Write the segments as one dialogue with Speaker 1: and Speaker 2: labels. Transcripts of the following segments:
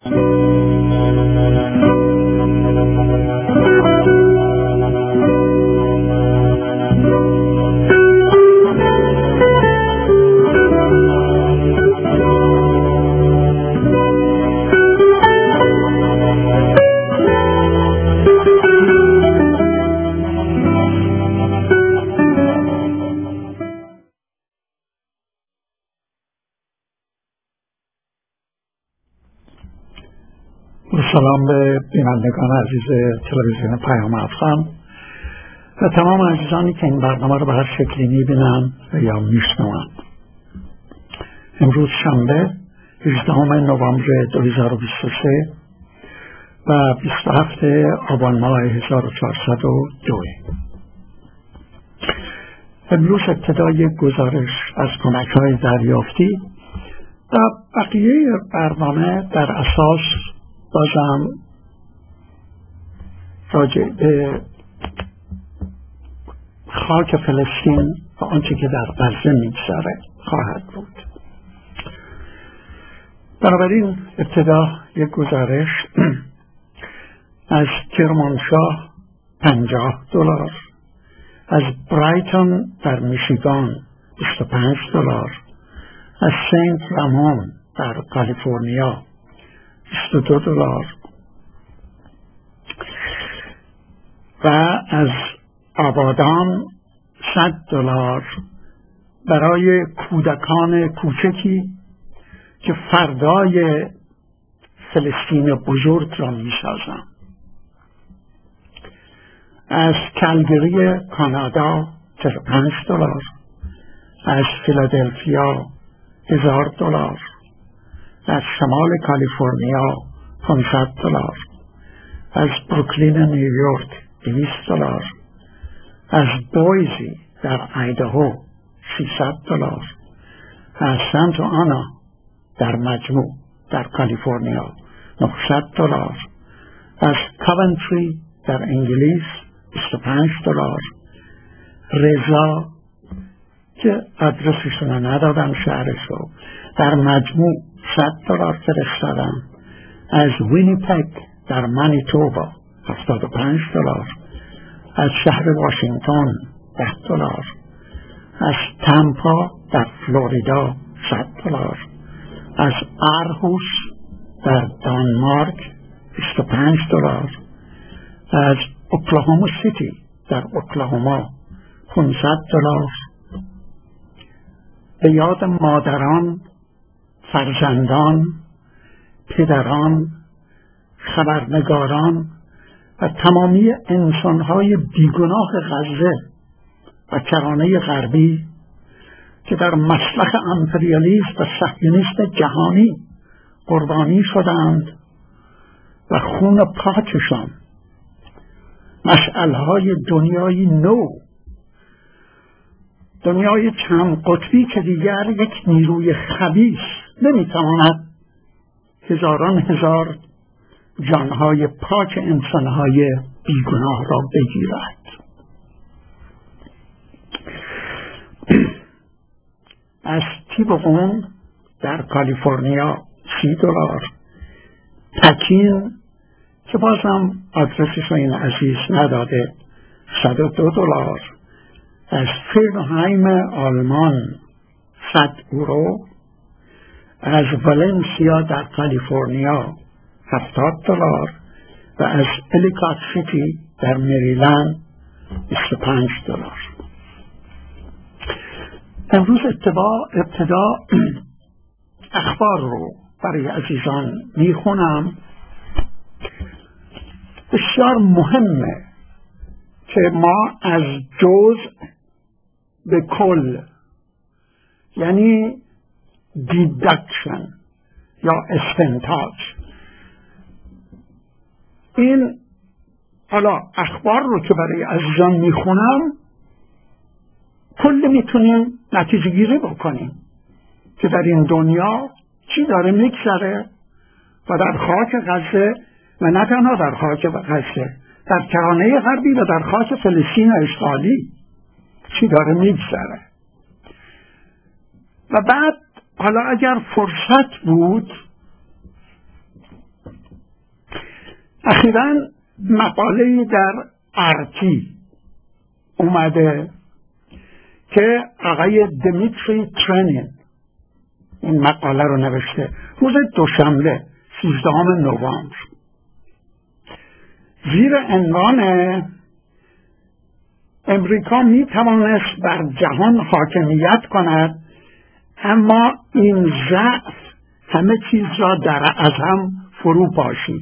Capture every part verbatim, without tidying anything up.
Speaker 1: سلام به بینندگان عزیز تلویزیون پیام افغان و تمام عزیزانی که این برنامه رو به هر شکلی میبینن و یا میشنوند. امروز شنبه هجدهم نوامبر دو هزار و بیست و سه و بیست و هفتم آبان ماه هزار و چهارصد و دو. امروز ابتدای گزارش از کمک‌های دریافتی و بقیه برنامه در اساس بازم راجع به خاک فلسطین و آنچه که در غزه می‌گذره خواهد بود. بنابراین ابتدا یک گزارش از کرمانشاه پنجاه دلار، از برایتون در میشیگان بیست و پنج دلار، از سنت رامون در کالیفرنیا بیست و دو دلار و از آبادان صد دلار برای کودکان کوچکی که فردای فلسطین بزرگ را می سازند. از کلگری کانادا چهل و پنج دلار، از فیلادلفیا هزار دلار، از شمال کالیفرنیا پانصد دلار، از بروکلین نیویورک دویست دلار، از بویزی در ایداهو سیصد دلار، از سانتا آنا در مجموع در کالیفرنیا نهصد دلار، از کاونتری در انگلیس بیست و پنج دلار، رضا که آدرسشون رو ندادم شهرشو در مجموع صد دلار فرستادم، از وینیپگ در مانیتوبا هفتاد و پنج دلار، از شهر واشنگتن ده دلار، از تامپا در فلوریدا صد دلار، از آرهوس در دانمارک بیست و پنج دلار، از اوکلاهوما سیتی در اوکلاهوما پانصد دلار. به یاد مادران، فرزندان، پدران، خبرنگاران و تمامی انسانهای بیگناه غزه و کرانه غربی که در مسلخ امپریالیست و صهیونیست جهانی قربانی شدند و خون پاکشان مشعلهای دنیای نو، دنیای چند قطبی که دیگر یک نیروی خبیث نمیتواند هزاران هزار جانهای پاک انسانهای بیگناه را بگیرد. از تیبوغون در کالیفرنیا سی دلار، پکین که بازم آدرسش این عزیز نداده صد و دو دلار، از فرنهایم آلمان صد یورو، از والنسیا در کالیفرنیا هفتاد دلار و از الیکات سیتی در مریلند بیست و پنج دلار. امروز ابتدا اخبار رو برای عزیزان میخونم. بسیار مهمه که ما از جزء به کل، یعنی دیدکشن یا استنتاج، این حالا اخبار رو که برای عزیزان میخونم کل میتونیم نتیجه گیری بکنیم که در این دنیا چی داره میگذره و در خاک غزه و نه تنها در خاک غزه، در کرانه غربی و در خاک فلسطین اشغالی چی داره میگذره. و بعد حالا اگر فرصت بود اخیراً مقاله‌ای در آرتی اومده که آقای دمیتری ترنین این مقاله رو نوشته روز دوشنبه سیزدهم نوامبر زیر عنوان امریکا می توانست بر جهان حاکمیت کند، اما این ضعف همه چیز را در از هم فرو پاشید.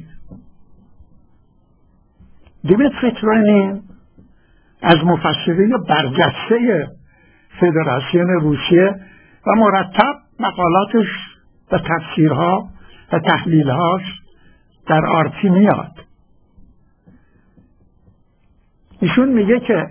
Speaker 1: دیمیتری ترنین از مفسرین برجسته فدراسیون روسیه و مرتب مقالاتش و تفسیرها و تحلیلهاش در آرتی میاد. ایشون میگه که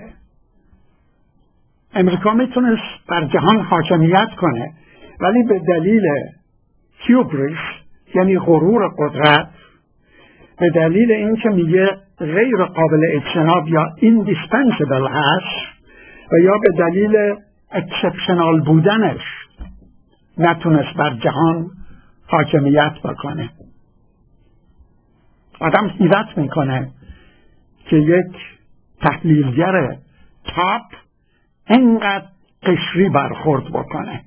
Speaker 1: امریکا میتونست بر جهان حاکمیت کنه، ولی به دلیل هیوبریس یعنی غرور قدرت، به دلیل اینکه میگه غیر قابل اجتناب یا indispensable هست و یا به دلیل اکسپشنال بودنش نتونست بر جهان حاکمیت بکنه. آدم حیرت میکنه که یک تحلیلگر تاپ اینقدر قشری برخورد بکنه.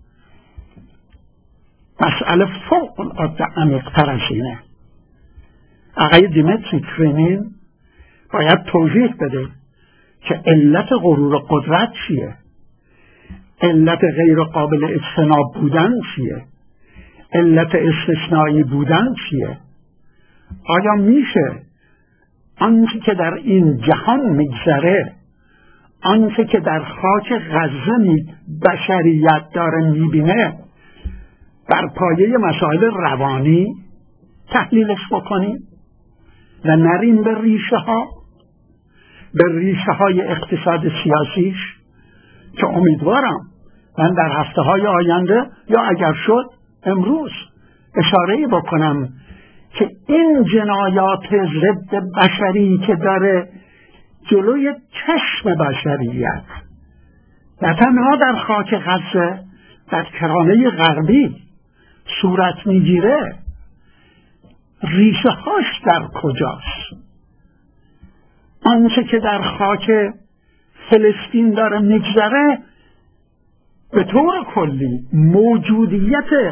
Speaker 1: مسئله فوق العاده عمیق‌تر از اینه. آقای دیمیتری ترنین باید توضیح بده که علت غرور قدرت چیه، علت غیر قابل اجتناب بودن چیه، علت استثنایی بودن چیه. آیا میشه آنچه که در این جهان میگذره، آنچه که در خاک غزه بشریت داره میبینه، بر پایه مسائل روانی تحلیلش بکنیم و نریم به ریشه ها، به ریشه های اقتصاد سیاسیش که امیدوارم من در هفته های آینده یا اگر شد امروز اشاره‌ای بکنم که این جنایات ضد بشری که داره جلوی چشم بشریت نه تنها در خاک غزه، در کرانه غربی صورت میگیره، ریشه هاش در کجاست؟ آنچه که در خاک فلسطین داره میگذره به طور کلی موجودیت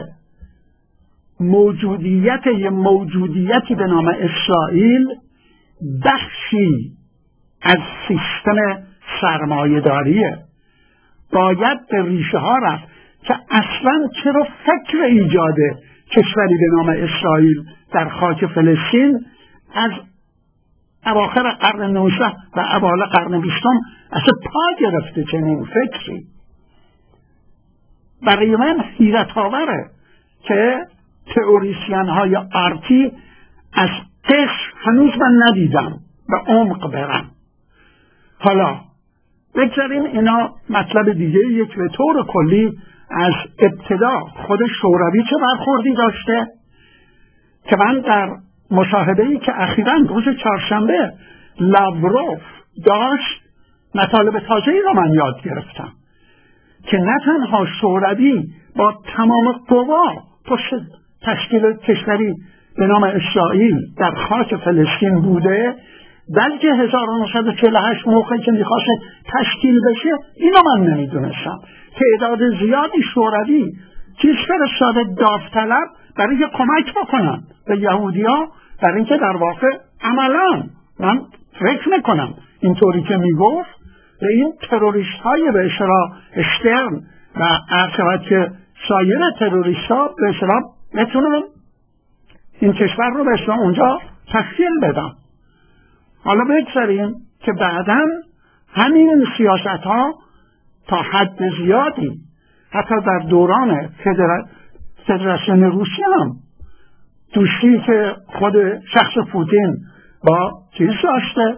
Speaker 1: موجودیت یه موجودیتی به نام اسرائیل بخشی از سیستم سرمایه‌داریه. باید به ریشه ها رفت که اصلا چرا فکر ایجاد کشوری به نام اسرائیل در خاک فلسطین از اواخر قرن نوزدهم و اوایل قرن بیستم اصلا پا گرفته چنین فکری. برای من حیرت آوره که تئوریسین های آرتی از قشر هنوز من ندیدم به عمق برم. حالا بگذاریم اینا مطلب دیگه. یک به طور کلی از ابتدا خود شوروی چه برخوردی داشته که من در مصاحبه‌ای که اخیراً روز چهارشنبه لاوروف داشت مطالب تازه‌ای را من یاد گرفتم که نه تنها شوروی با تمام قوا پشت تشکیل کشوری به نام اسرائیل در خاک فلسطین بوده، بلکه هزار و نهصد و چهل و هشت موقعی که میخواست تشکیل بشه اینو من نمیدونستم تعداد زیادی شوروی چیز فرستاده داوطلب برای که کمک بکنن به یهودی‌ها، برای اینکه در واقع عملاً من فکر میکنم اینطوری که میگفت به این تروریست های به اصطلاح اشترن و عرض که سایر تروریست ها به اصطلاح بتونن این کشور رو به اصطلاح اونجا تشکیل بدن. حالا بگذاریم که بعداً همین سیاست ها تا حد زیادی حتی در دوران فدر... فدراسیون روسیه هم دوستی که خود شخص پوتین با چیز داشته،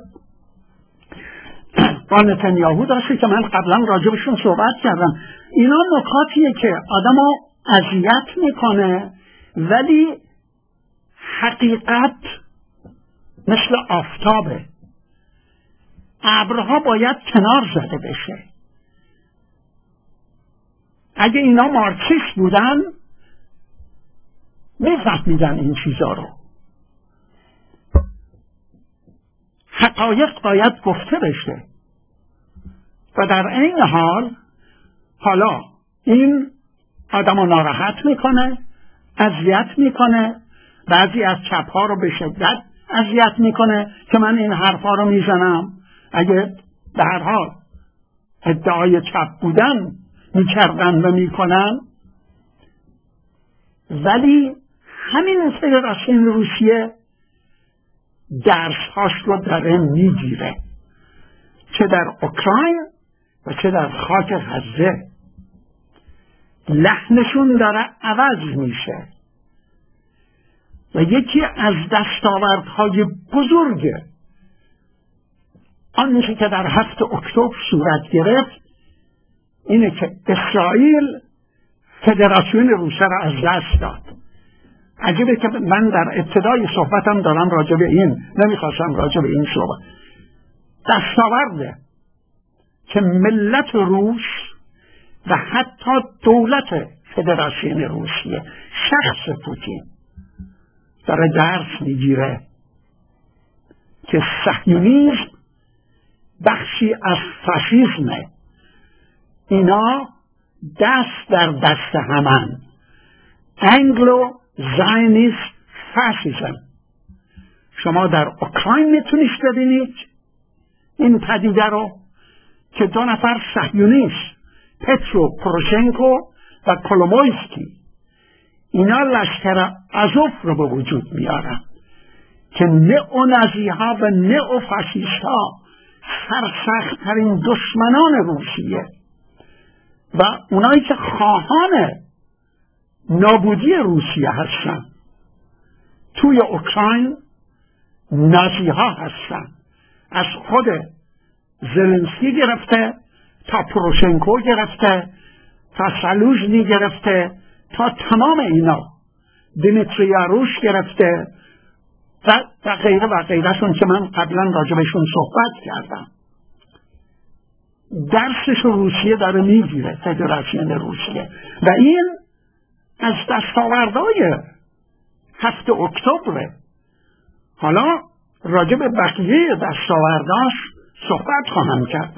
Speaker 1: با نتانیاهو داشته که من قبلا راجبشون صحبت کردم. اینا نکاتیه که آدم رو اذیت میکنه، ولی حقیقت مثل آفتابه، ابرها باید کنار زده بشه. اگه اینا مارکسیست بودن میفهمیدن این چیزا رو. حقایق باید گفته بشه و در این حال حالا این آدم رو ناراحت میکنه، اذیت میکنه، بعضی از چپ ها رو به شدت اذیت میکنه که من این حرفا رو میزنم. اگه به هر حال ادعای چپ بودن میکردن و میکنن، ولی همین فدراسیون روسیه درسهاش رو داره میگیره، چه در اوکراین و چه در خاک غزه. لحنشون داره عوض میشه و یکی از دستاوردهای بزرگ آنچه که در هفت اکتبر صورت گرفت اینه که اسرائیل فدراسیون روسیه را از دست داد. عجیبه که من در ابتدای صحبتم دارم راجع به این، نمیخواستم راجع به این صحبت. دستاورده که ملت روس و حتی دولت فدراسیون روسیه، شخص پوتین، داره درس میگیره که صهیونیسم بخشی از فاشیسمه. اینا دست در دست همن. انگلو زاینیست فاشیسم. شما در اوکراین میتونید ببینید این پدیده رو که دو نفر صهیونیست، پترو پروشنکو و کولومویسکی، اینا لشکر آزوف رو به وجود میارن که نئونازی ها و نئوفاشیست ها سرسخت ترین دشمنان روسیه و اونایی که خواهان نابودی روسیه هستن توی اوکراین نازی ها هستن. از خود زلنسکی گرفته تا پروشنکو گرفته تا سالوژنی گرفته تا تمام اینا، دیمیتری یاروش گرفته و و غیره و غیرهشون که من قبلا راجبشون صحبت کردم. درسش روسیه داره میگیره، فدراسیون روسیه، و این از دستاوردهای هفت اکتبر. حالا راجب بقیه دستاورداش صحبت خواهم کرد.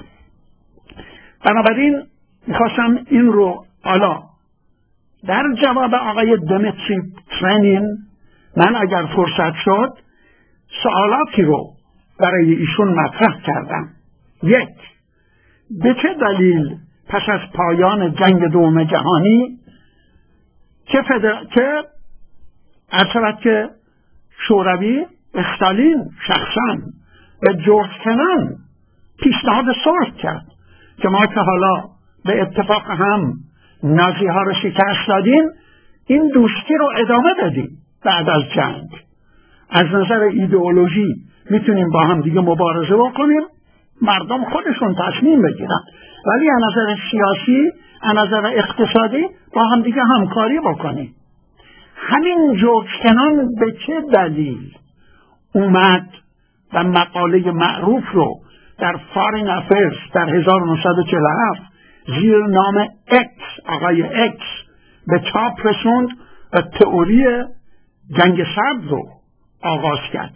Speaker 1: بنابراین میخواستم این رو حالا در جواب آقای دمیتری ترنین، من اگر فرصت شد سوالاتی رو برای ایشون مطرح کردم. یک، به چه دلیل پس از پایان جنگ دوم جهانی که فدر... که ارشد که شوروی استالین شخصا به جورج کنان پیشنهاد صلح کرد که ما که حالا به اتفاق هم نازی ها رو شکست دادیم، این دوستی رو ادامه بدیم بعد از جنگ. از نظر ایدئولوژی میتونیم با هم دیگه مبارزه بکنیم، مردم خودشون تصمیم بگیرن، ولی از نظر سیاسی، از نظر اقتصادی با هم دیگه همکاری بکنیم. همین جورج کنان به چه دلیل اومد و مقاله معروف رو در فارین افیرز در هزار و نهصد و چهل و هفت زیر نام اکس، آقای اکس، به چاپ رسوند و تئوری جنگ سرد رو آغاز کرد.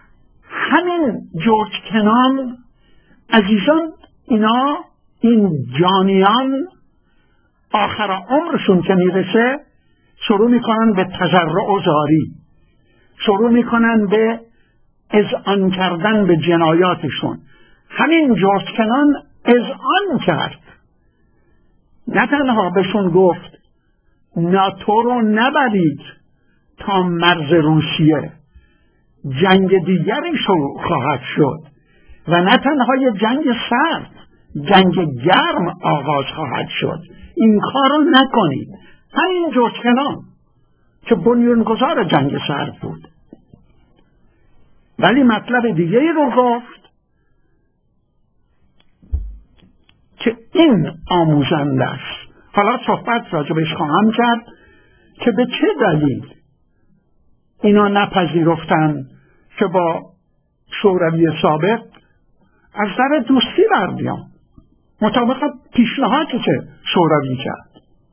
Speaker 1: همین جورج کنان عزیزان، اینا این جانیان آخر عمرشون که میرسه شروع میکنن به تضرع و زاری، شروع میکنن به اذعان کردن به جنایاتشون. همین جورج کنان اذعان کرد، نه تنها بهشون گفت ناتو رو نبرید تا مرز روسیه، جنگ دیگری خواهد شد و نه تنها یه جنگ سرد، جنگ گرم آغاز خواهد شد، این کار رو نکنید. همین جورج کنان که بنیانگذار جنگ سرد بود. ولی مطلب دیگه رو گفت که این آموزنده است. حالا صحبت راجبش خواهم کرد که به چه دلیل اینا نپذیرفتن که با شوروی سابق از در دوستی بردیان مطابق پیشنهادی که شوروی کرد.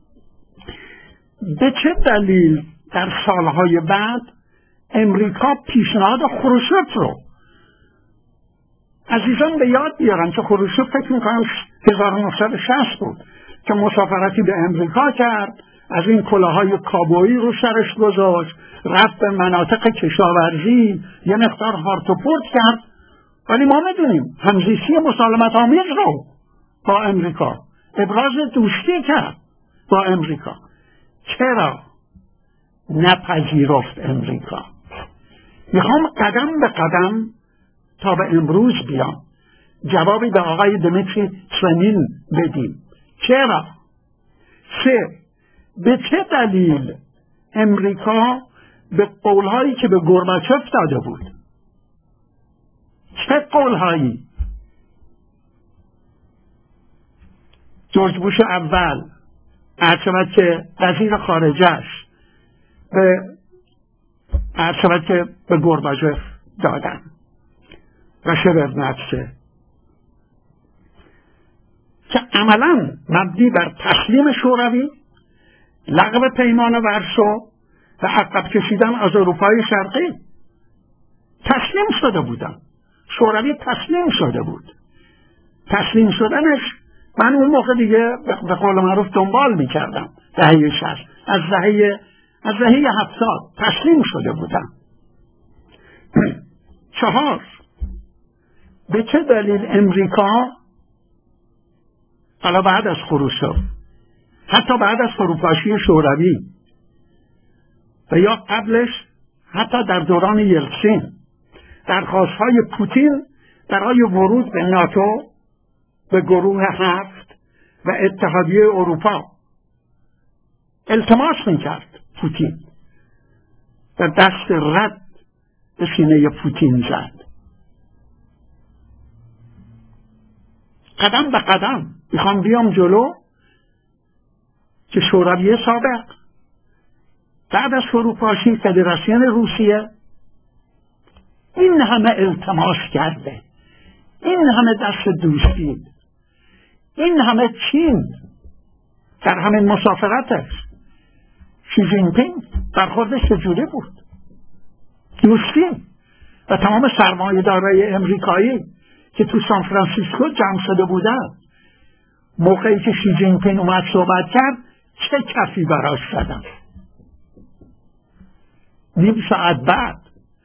Speaker 1: به چه دلیل در سالهای بعد امریکا پیشنهاد خروشچف رو عزیزان به یاد بیارن که خروشچوف فکر میکنم هزار و نهصد و شصت بود که مسافرتی به امریکا کرد، از این کلاهای کابویی رو سرش گذاشت، رفت به مناطق کشاورزی، یه مقدار هارت و پورت کرد، ولی ما میدونیم همزیستی مسالمت آمیز رو با امریکا، ابراز دوستی کرد با امریکا. چرا نپذیرفت امریکا؟ میخوام قدم به قدم تا به امروز بیام جوابی به آقای دمیتری ترنین بدیم. چرا؟ سه، به چه دلیل امریکا به قولهایی که به گورباچف داده بود، چه قولهایی؟ جورج بوش اول عرض شود که وزیر خارجه‌اش به عرض شود که به گورباچف دادن و شورنتسه که عملا مبنی بر تسلیم شوروی، لغو پیمان ورسو و عقب کشیدن از اروپای شرقی تسلیم شده بودن. شوروی تسلیم شده بود. تسلیم شدنش من اون موقع دیگه به قول معروف دنبال میکردم. دهه شصت از دهه از دهه هفتاد تسلیم شده بودن. چهار، به چه دلیل امریکا حالا بعد از خروشچوف، حتی بعد از فروپاشی شوروی و یا قبلش، حتی در دوران یلتسین، درخواست‌های پوتین برای ورود به ناتو، به گروه هفت و اتحادیه اروپا التماس میکرد پوتین و دست رد به سینه پوتین زد. قدم به قدم میخوام بیام جلو که شوروی سابق بعد از فروپاشی فدراسیون روسیه این همه التماس کرده، این همه دست دوستی، این همه چین در همین مسافرتش. شی جین پینگ برخوردش چجوری بود؟ دوستی و تمام سرمایه‌دارای امریکایی که تو سان فرانسیسکو جمع شده بودن، موقعی که شی جین پینگ اومد صحبت کرد چه کفی براش زدن. نیم ساعت بعد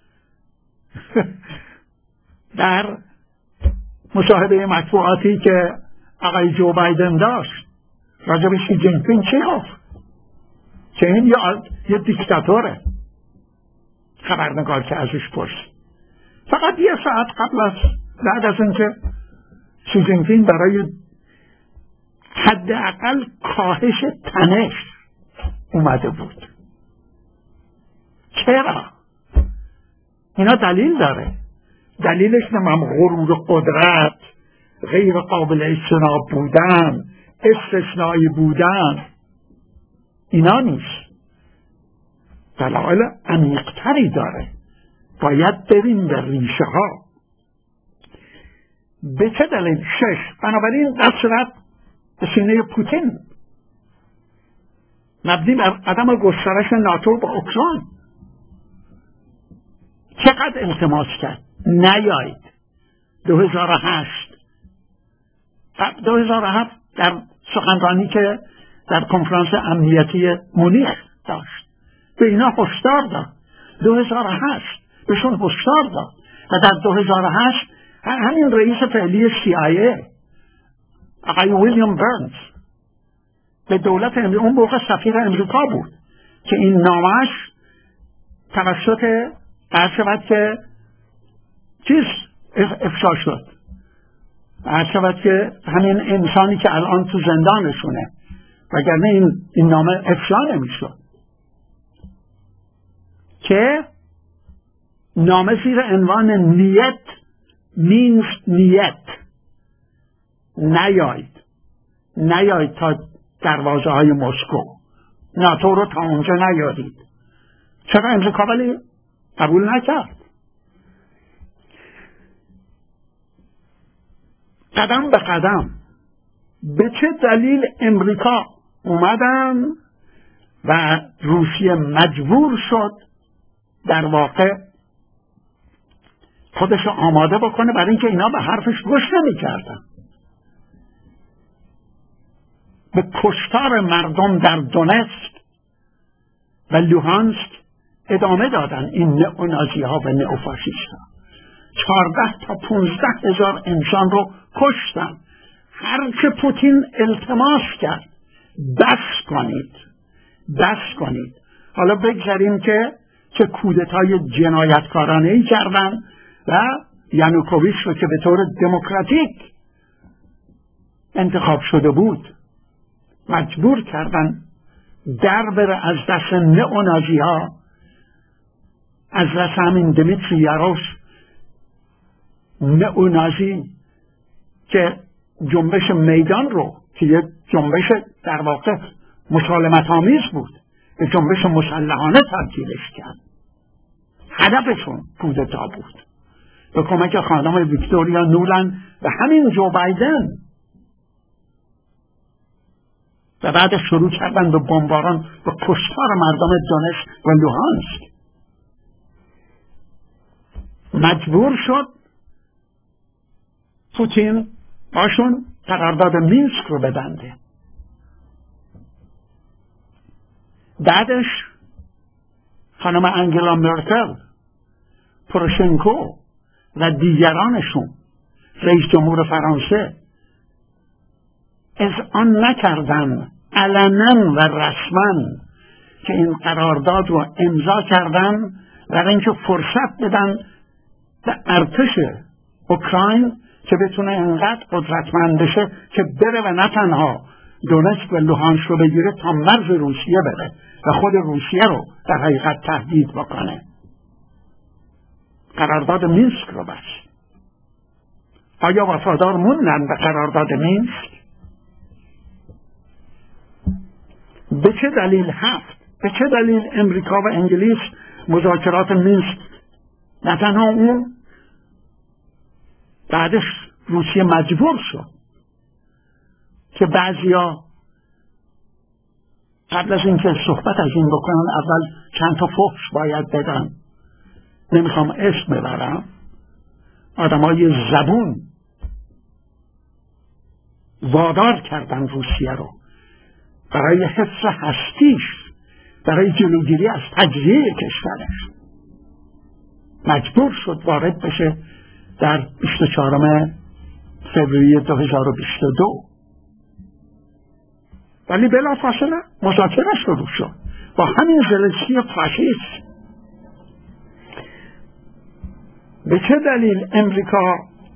Speaker 1: در مصاحبه مطبوعاتی که آقای جو بایدن داشت راجع به شی جین پینگ چی گفت؟ که این یه, یه دیکتاتوره. خبرنگار که ازش پرسید، فقط یه ساعت قبل از بعد از اینکه شی جین پینگ برای حداقل کاهش تنش اومده بود. چرا؟ اینا دلیل داره. دلیلش نمیم غرور قدرت، غیر قابل اجتناب بودن، استثنایی بودن، اینا نیست. دلایل عمیق‌تری داره. باید بریم به ریشه ها. به چه دلیل؟ شش، بنابراین دست رد به سینه پوتین مبنی بر عدم گسترش ناتو با اوکراین. چقدر التماس کرد نیایید. دو هزار و هشت دو هزار و هفت در سخنرانی که در کنفرانس امنیتی مونیخ داشت به اینا هشدار داد. دو هزار و هشت بهشون هشدار داد و در دو هزار و هشت همین رئیس فعلی سی آی ای آقای ویلیام برنز به دولت امریکا، اون موقع سفیر امریکا بود، که این نامش توسط عرض شود که چیز افشا شد، عرض شود که همین انسانی که الان تو زندانشونه، وگرنه این, این نامه افشا نمیشد، که نامه زیر عنوان نیت مینز نیت، نیاید نیاید تا دروازه های مسکو، ناتو رو تا اونجا نیارید. چرا امریکا ولی قبول نکرد؟ قدم به قدم به چه دلیل امریکا اومدن و روسیه مجبور شد در واقع خودش آماده بکنه، برای اینکه اینا به حرفش گوش نمی‌کردن. به کشتار مردم در دونتسک و لوهانسک ادامه دادن این نئونازی ها و نئوفاشیست ها. چهارده تا پونزده هزار انسان رو کشتن. هر که پوتین التماس کرد بس کنید بس کنید حالا بگذاریم که چه کودتای جنایتکارانه ای کردن و یانوکوویچ رو که به طور دموکراتیک انتخاب شده بود مجبور کردن در بره از دست نئونازی ها، از دست همین دمیتری یاروش نئونازی که جنبش میدان رو که یه جنبش در واقع مسالمت آمیز بود به جنبش مسلحانه تبدیلش کرد. هدفشون کودتا بود به کمک خانم ویکتوریا نولند و همین جو بایدن، و بعد شروع کردن به بمباران و کشتار مردم دونتسک و لوهانسک. مجبور شد پوتین باشون قرارداد مینسک رو ببنده. بعدش خانم انگلا مرکل، پروشنکو و دیگرانشون، رئیس جمهور فرانسه، اذعان نکردن علنا و رسما که این قرارداد رو امضا کردن برای اینکه فرصت بدن به ارتش اوکراین که بتونه انقدر قدرتمند بشه که بره و نه تنها دونتسک و لوهانسک رو بگیره تا مرز روسیه بره و خود روسیه رو در حقیقت تهدید بکنه. قرارداد مینسک رو بست. آیا وفادار موندن به قرارداد مینسک؟ به چه دلیل هفت؟ به چه دلیل امریکا و انگلیس مذاکرات مینسک، نه تنها اون، بعدش روسیه مجبور شد که بعضیا قبل از اینکه صحبت از این بکنن اول چند تا فحش باید بدن. نمیخوام اسم ببرم، آدمای زبون وادار کردن روسیه رو برای حفظ هستیش، برای جلوگیری از تجزیه کشورش، مجبور شد وارد بشه در بیست و چهارم فوریه دو هزار و بیست و دو. ولی بلافاصله مذاکره شروع شد با همین زلنسکی فاشیست. به چه دلیل امریکا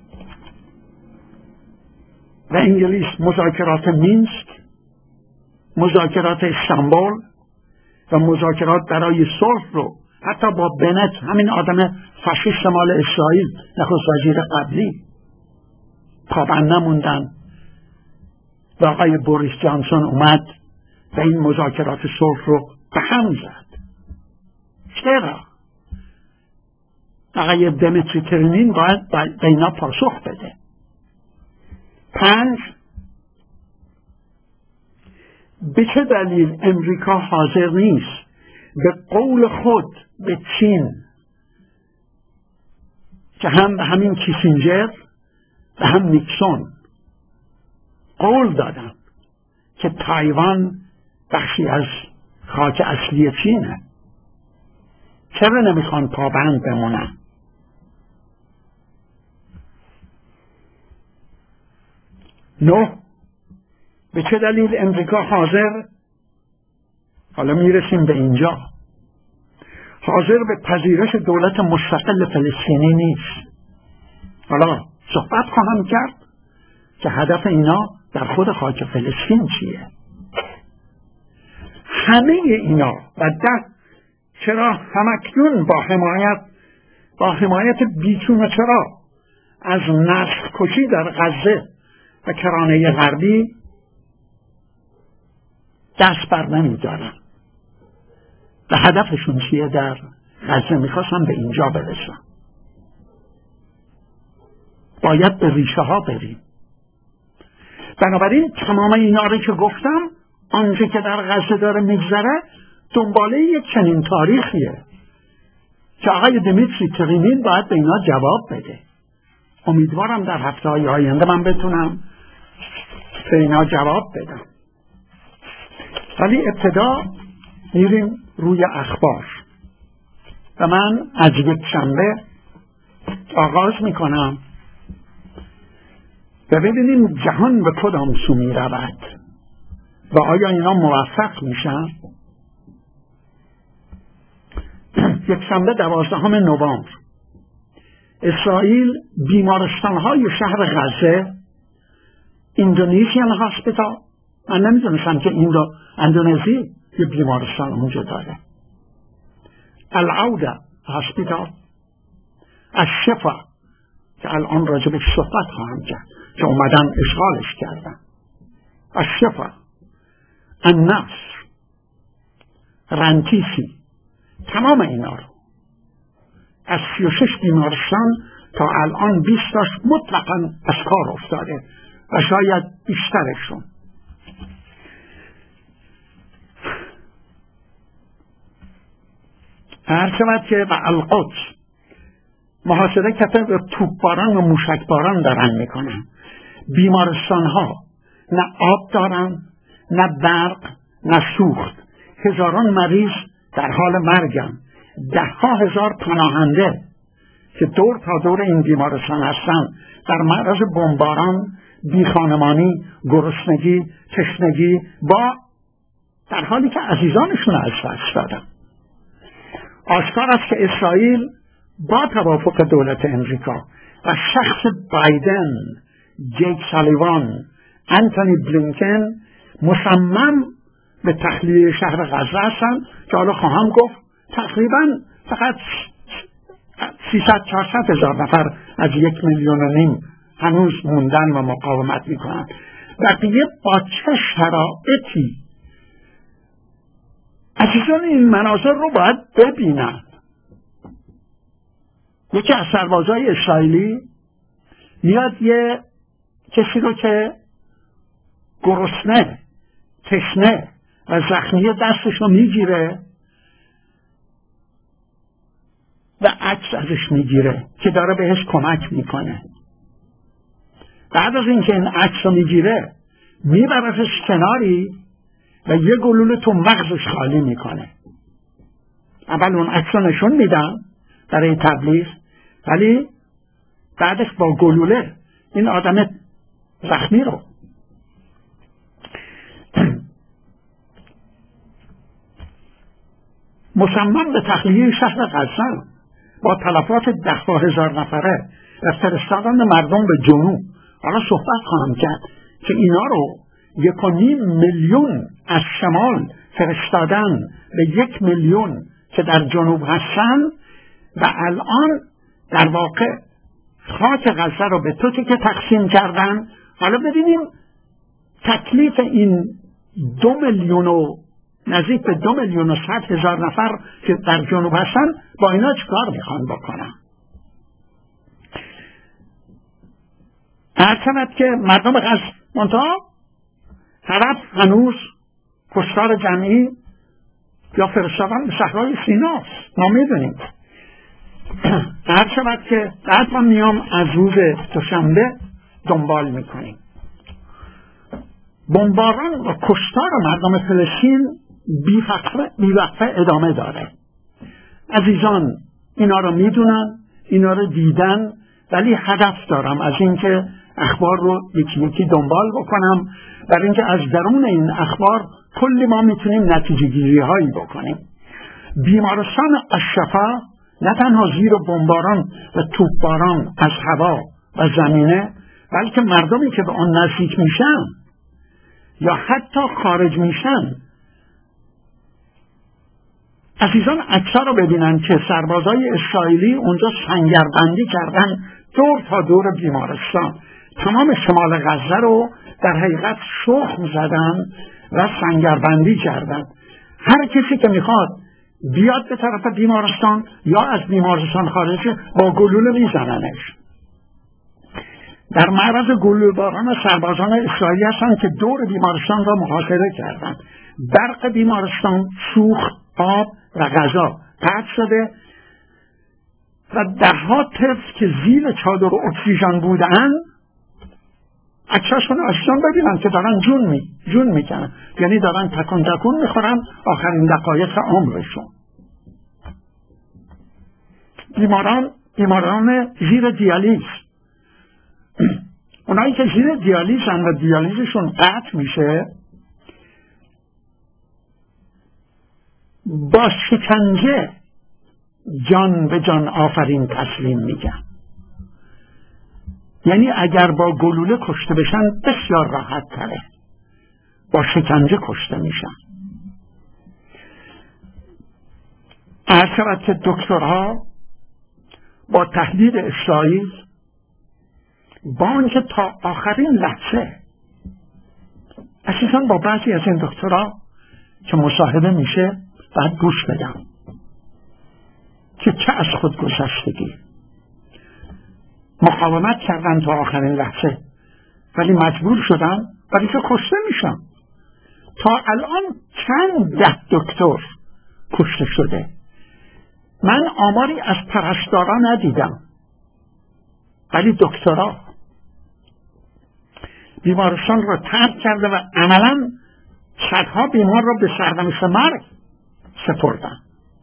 Speaker 1: و انگلیس مذاکرات مینسک، مذاکرات استانبول و مذاکرات برای صلح رو حتی با بنت، همین آدم فاشیست مال اسرائیل، نخست وزیر قبلی، پابند نموندن و آقای بوریس جانسون اومد و این مذاکرات صلح رو به هم زد؟ چرا؟ آقای دمیتری کرینین باید به اینا پاسخ بده. پنج، به چه دلیل امریکا حاضر نیست به قول خود به چین که هم به همین کیسینجر و هم نیکسون قول دادن که تایوان بخشی از خاک اصلی چینه، چرا نمیخوان پابند بمونن؟ نه، به چه دلیل امریکا حاضر، حالا میرسیم به اینجا، حاضر به پذیرش دولت مستقل فلسطینی نیست؟ حالا صحبت خواهم کرد که هدف اینا در خود خاک فلسطین چیه. همه اینا و ده چرا همکنون با حمایت با حمایت بیچون و چرا از نسل کشی در غزه و کرانه غربی دست بر نمی دارن و هدفشون چیه در غزه؟ میخواستم به اینجا برسم. باید به ریشه ها بریم. بنابراین تمام اینا رو که گفتم، آنچه که در غزه داره میگذره دنباله یک چنین تاریخیه که آقای دمیتری کریمین باید به اینا جواب بده. امیدوارم در هفته‌های آینده من بتونم به اینا جواب بدم. ولی ابتدا میریم روی اخبار و من از یک شنبه آغاز میکنم و ببینیم جهان به کدام سو میرود و آیا اینا موفق میشن. یک شنبه دوازدهم نوامبر اسرائیل بیمارستانهای شهر غزه، اندونزیان هاسپیتال، من نمیدونستم که این رو اندونزی یه بیمارستان اونجا داره، العوده هاسپیتال، الشفا که الان راجبش صحبت خواهم کرد که اومدن اشغالش کردن، الشفا، النصر، رنتیسی، تمام اینا رو از سی و شش بیمارستان تا الان بیست تاش مطلقاً از کار افتاده و شاید بیشترشون. هر شود که به القدس محاصره کته به توپباران و موشکباران دارن میکنن. بیمارستان ها نه آب دارن، نه برق، نه سوخت. هزاران مریض در حال مرگن. ده ها هزار پناهنده که دور تا دور این بیمارستان هستن در معرض بمباران، بیخانمانی، گرسنگی، تشنگی، با در حالی که عزیزانشون از دست دادن. آشکار است که اسرائیل با توافق دولت امریکا و شخص بایدن، جیک سالیوان، انتونی بلینکن مصمم به تخلیه شهر غزه هستند که حالا خواهم گفت تقریبا فقط سیصد چهارصد هزار نفر از یک میلیون و نیم هنوز موندن و مقاومت میکنند. بقیه با چه شرایطی عزیزان این مناظر رو باید ببینن. یکی از سربازای اسرائیلی میاد یه کسی رو که گرسنه، تشنه و زخمی دستش رو میگیره و عکس ازش میگیره که داره بهش کمک میکنه. بعد از اینکه این عکس رو میگیره میبرتش کناری و یه گلوله تو مغزش خالی میکنه. اول اون عکس رو نشون میدن برای تبلیغ، ولی بعدش با گلوله این آدم زخمی رو مصمم به تخلیه شهر غزه با تلفات ده ها هزار نفره و فرستادن مردم به جنوب. حالا صحبت خواهم کرد که اینا رو یک و نیم میلیون از شمال فرستادن به یک میلیون که در جنوب هستن و الان در واقع خاک غزه رو به تو که تقسیم کردن. حالا ببینیم تکلیف این دو میلیون و نزدیک به دو میلیون و صد هزار نفر که در جنوب هستن با اینا چکار میخوان بکنن. هرچند که مردم غزه منتها طرف هنوز کشتار جمعی یا فرستادن به صحرای سیناست، ما میدونیم. هرچند که بعد ما میام از روز دوشنبه دنبال میکنیم. بمباران و کشتار مردم فلسطین بیوقفه ادامه داره. عزیزان اینا رو میدونن، اینا رو دیدن، ولی هدف دارم از اینکه اخبار رو یکی یکی دنبال بکنم، برای اینکه از درون این اخبار کلی ما میتونیم نتیجه گیری هایی بکنیم. بیمارستان الشفا نه تنها زیر بمباران و توپباران از هوا و زمینه، بلکه مردمی که به آن نزدیک میشن یا حتی خارج میشن. عزیزان عکس‌ها رو ببینن که سربازای اسرائیلی اونجا سنگربندی کردن دور تا دور بیمارستان. تمام شمال غزه رو در حقیقت شخم زدن و سنگربندی کردن. هر کسی که میخواد بیاد به طرف بیمارستان یا از بیمارستان خارج با گلوله میزننش. در معرض گلوله‌باران سربازان اسرائیلی هستند که دور بیمارستان را محاصره کردند. برق بیمارستان، سوخت، آب و غذا قطع شده و ده ها طفل که زیر چادر اکسیژن بودن عکساشون آسان ببینن که دارن جون می جون میکنن، یعنی دارن تکون تکون میخورن آخرین دقایق عمرشون. بیماران بیماران زیر دیالیز، اونایی که زیر دیالیزن و دیالیزشون قطع میشه با شکنجه جان به جان آفرین تسلیم میگن. یعنی اگر با گلوله کشته بشن بسیار راحت تره، با شکنجه کشته میشن. عرض شود که دکترها با تهدید اسرائیل با آنکه تا آخرین لحظه، اساساً با بعضی از این دکترها که مصاحبه میشه باید گوش بدم که چه از خود گذشتگی، مقاومت کردن تا آخرین لحظه ولی مجبور شدن ولی که کشته میشن. تا الان چند ده دکتر کشته شده. من آماری از پرستارا ندیدم ولی دکترها بیمارستان را ترک کرده و عملا صدها بیمار را به سرنوشت مرگ سپردن.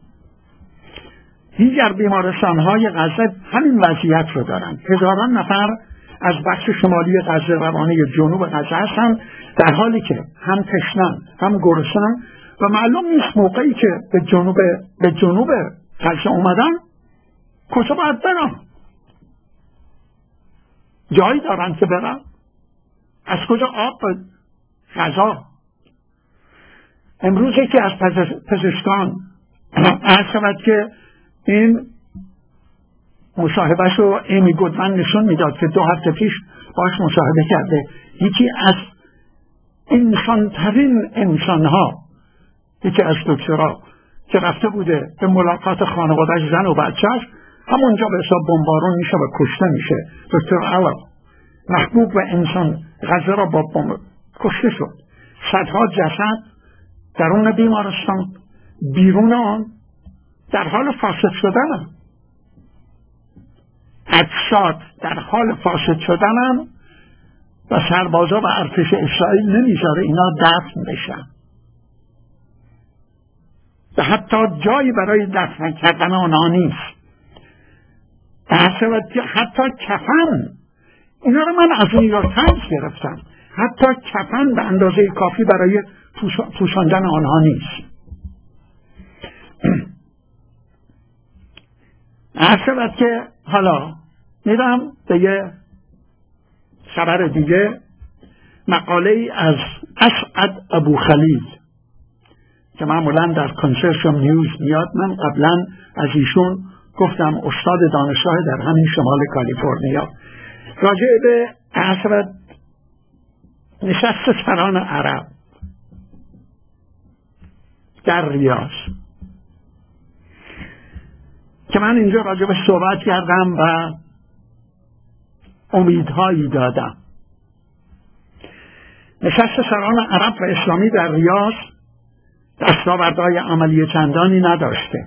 Speaker 1: دیگر بیمارستان های غزه همین وضعیت رو دارن. هزاران نفر از بخش شمالی غزه روانه جنوب غزه هستن در حالی که هم تشنن هم گرسنن و معلوم نیست موقعی که به جنوب به جنوب غزه اومدن کجا باید برن، جایی دارن که برن، از کجا آب غذا. امروز یکی از پزشکان عرض شود که این مصاحبهش رو ایمی گودمن نشون میداد که دو هفته پیش باش مصاحبه کرده. یکی از انسانترین انسانها، یکی از دکترها که رفته بوده به ملاقات خانواده‌اش، زن و بچه‌اش، همونجا به حساب بمبارون میشه و کشته میشه. دکتر عوض محبوب و انسان غزه را با بمب کشته شد. صدها جسد درون بیمارستان، بیرون آن در حال فاسد شدن، اجساد در حال فاسد شدن و سربازا و ارتش اسرائیل نمیذاره اینا دفن بشن و حتی جایی برای دفن کردن آنها نیست. حتی کفن، اینا رو من از نیویورک تایمز گرفتم، حتی کفن به اندازه کافی برای پوشاندن آنها نیست. عرض که حالا میرم به یه خبر دیگه، مقاله ای از اسعد ابو خلیل که معمولا در کنسرشیوم نیوز میاد. من قبلا از ایشون گفتم، استاد دانشگاه در همین شمال کالیفرنیا، راجع به عرض نشست سران عرب در ریاض که من اینجا راجع به صحبت کردم و امیدهایی دادم. نشست سران عرب و اسلامی در ریاض دستاوردهای عملی چندانی نداشته.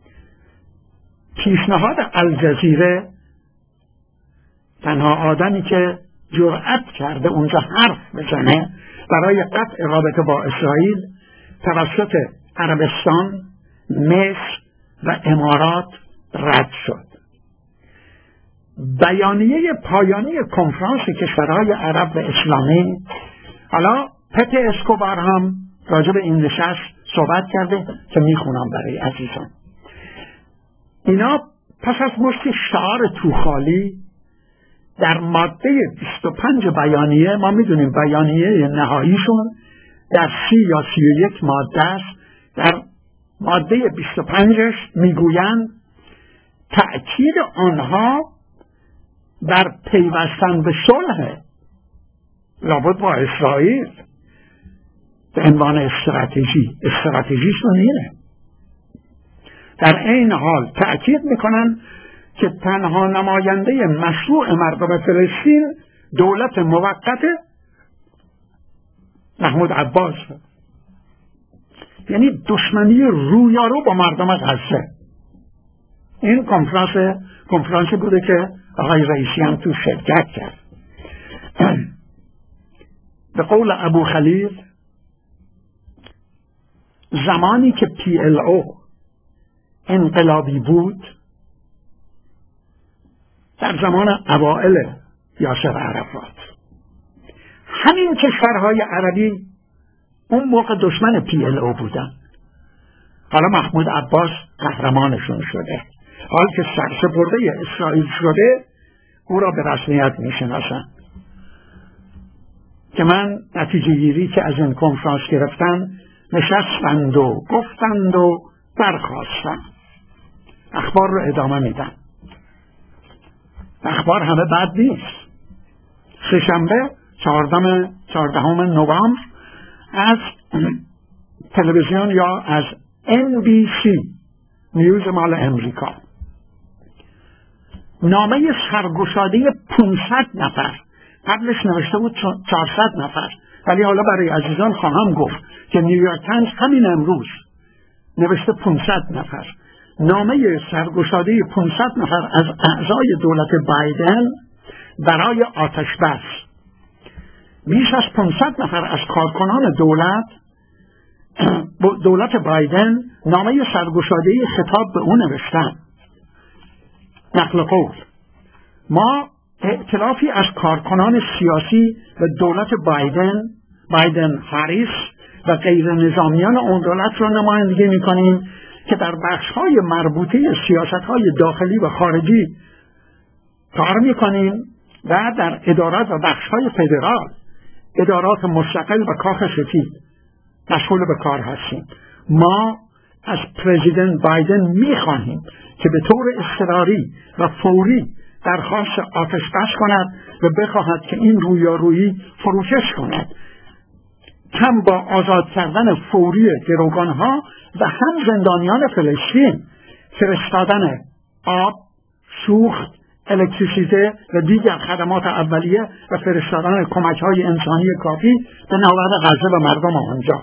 Speaker 1: پیشنهاد الجزیره، تنها آدمی که جرأت کرده اونجا حرف بزنه برای قطع رابطه با اسرائیل، توسط عربستان، مصر و امارات رد شد. بیانیه پایانی کنفرانس کشورهای عرب و اسلامی، حالا پت اسکوبار هم راجع به این نشست صحبت کرده که میخونم برای عزیزان. اینا پس از مشت شعار توخالی در ماده بیست و پنج بیانیه، ما میدونیم بیانیه نهاییشون در سی یا سی و یک ماده است، در ماده بیست و پنجش میگویند تأکید آنها بر پیوستن به صلح لابد با اسرائیل به عنوان استراتژی استراتژیشون اینه. در این حال تأکید میکنن که تنها نماینده مشروع مردم فلسطین دولت موقت محمود عباس، یعنی دشمنی رویارو با مردم غزه. این کنفرانس کنفرانسی بوده که آقای رئیسی هم تو شرکت کرد. به قول ابو خلیل زمانی که پی ال او انقلابی بود در زمان اوائل یاسر عرفات، همین کشورهای عربی اون موقع دشمن پی ال او بودن. حالا محمود عباس قهرمانشون شده، حال که سرسپرده اسرائیل شده او را به رسمیت میشناسن. که من نتیجه گیری که از این کنفرانس گرفتن، نشستند و گفتند و برخواستند، اخبار رو ادامه میدن. اخبار همه بد نیست. سه‌شنبه چهاردهم چهاردهم نوامبر از تلویزیون یا از ان بی سی نیوز مال امریکا نامه سرگشاده پانصد نفر، قبلش نوشته بود چهارصد نفر، ولی حالا برای عزیزان خواهم گفت که نیویورک تایمز همین امروز نوشته پانصد نفر، نامه سرگشاده پانصد نفر از اعضای دولت بایدن برای آتش بس. بیش از پانصد نفر از کارکنان دولت دولت بایدن نامه سرگشاده خطاب به او نوشتن. نقل قول: ما ائتلافی از کارکنان سیاسی و دولت بایدن بایدن هاریس و غیر نظامیان اون دولت را نمایندگی می‌کنیم که در بخش‌های مربوطه سیاست‌های داخلی و خارجی کار می‌کنیم و در ادارات و بخش‌های فدرال، ادارات مستقل و کاخ سفید مشغول به کار هستیم. ما از پرزیدنت بایدن می‌خواهیم که به طور اضطراری و فوری درخواست آتش بس کند و بخواهد که این رویارویی فروکش کند، هم با آزاد کردن فوری گروگانها و هم زندانیان فلسطین، فرستادن آب، سوخت، الکتریسیته و دیگر خدمات اولیه و فرستادن کمک‌های انسانی کافی به ناوبر غزه و مردم آنجا.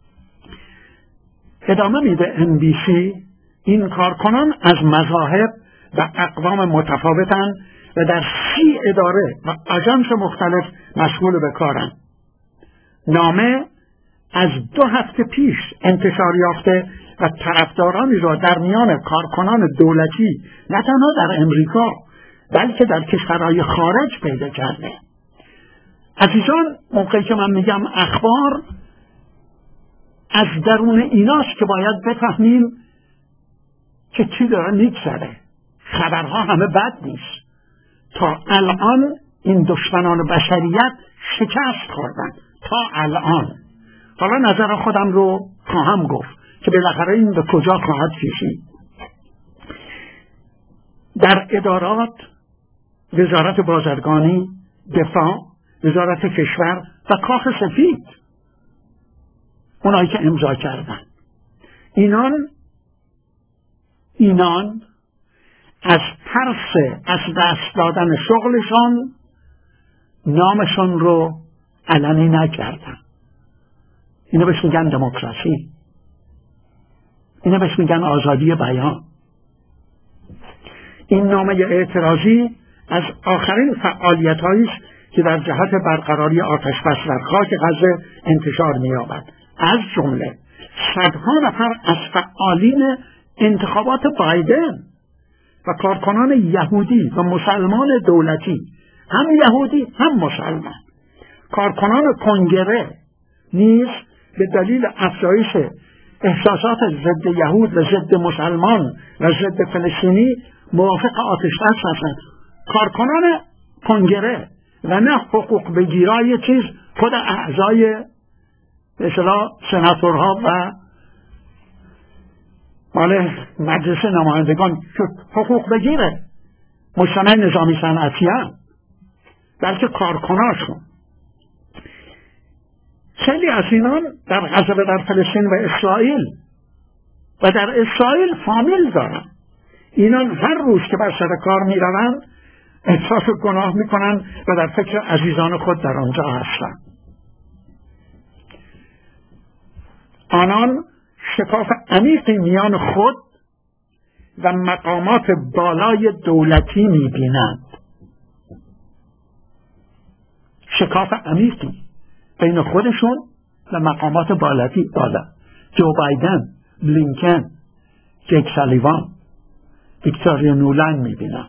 Speaker 1: ادامه میده ان بی سی: این کارکنان از مذاهب و اقوام متفاوتند و در سی اداره و آژانس مختلف مشغول به کارند. نامه از دو هفته پیش انتشار یافته و طرفدارانی را در میان کارکنان دولتی نه تنها در امریکا بلکه در کشورهای خارج پیدا کرده. عزیزان، موقعی که من میگم اخبار، از درون ایناست که باید بفهمیم که چی داره میگذره. خبرها همه بد نیست. تا الان این دشمنان بشریت شکست خوردن تا الان. حالا نظر خودم رو خواهم گفت که بالاخره این به کجا خواهد کشید. در ادارات، وزارت بازرگانی، دفاع، وزارت کشور و کاخ سفید، اونایی که امضا کردن، اینان اینان از ترس از دست دادن شغلشان نامشون رو علنی نکردن. اینو بهش میگن دموکراسی، اینو بهش میگن آزادی بیان. این نامه اعتراضی از آخرین فعالیت‌هایی است که در جهت برقراری آتش بس در خاک غزه انتشار می‌یابد. از جمله صدها نفر از فعالین انتخابات بایدن و کارکنان یهودی و مسلمان دولتی، هم یهودی هم مسلمان، کارکنان کنگره نیز به دلیل افزایش احساسات ضد یهود و ضد مسلمان و ضد فلسطینی موافق آتش بس هستند. کارکنان کنگره و نه حقوق بگیرای چیز، خود اعضای به اصطلاح سناتورها و مال مجلس نمایندگان که حقوق بگیره، مجتمع نظامی صنعتی هم، بلکه کارکناشون. خیلی از اینان در غزه و در فلسطین و اسرائیل و در اسرائیل فامیل دارن. اینان هر روز که بر سر کار می روند احساس گناه می کنند و در فکر عزیزان خود در آنجا هستند. آنان شکاف عمیقی میان خود و مقامات بالای دولتی میبینند. شکاف عمیقی بین خودشون و مقامات بالایی بالا. جو بایدن، بلینکن، جک سالیوان، ویکتوریا نولند میبینن.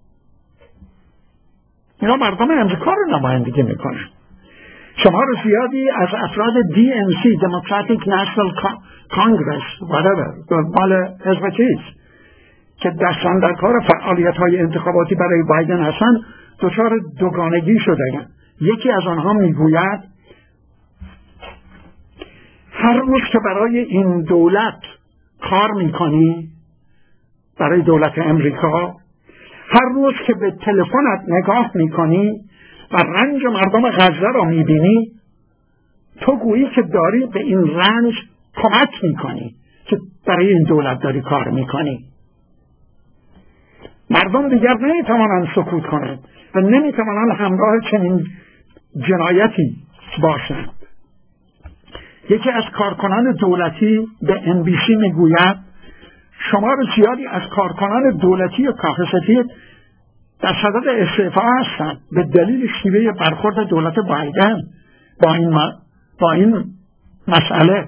Speaker 1: اینا مردم امریکا رو نمایندگی میکنن. شمار زیادی از افراد دی ان سی Democratic National Congress whatever مال حزب چیز که دستان در کار فعالیت های انتخاباتی برای بایدن هستن دچار دوگانگی شدن. یکی از آنها میگوید هر روز که برای این دولت کار میکنی، برای دولت امریکا، هر روز که به تلفنت نگاه میکنی و رنج مردم غزه را میبینی، تو گویی که داری به این رنج کمک میکنی که برای این دولت داری کار میکنی. مردم دیگر نمیتوانند سکوت کنند و نمیتوانند همراه چنین جنایتی باشند. یکی از کارکنان دولتی به ان بی سی میگوید شمار زیادی از کارکنان دولتی و کاخ سفید در صدد استعفا هستند به دلیل شیوه برخورد دولت بایدن با این م... با این مسئله.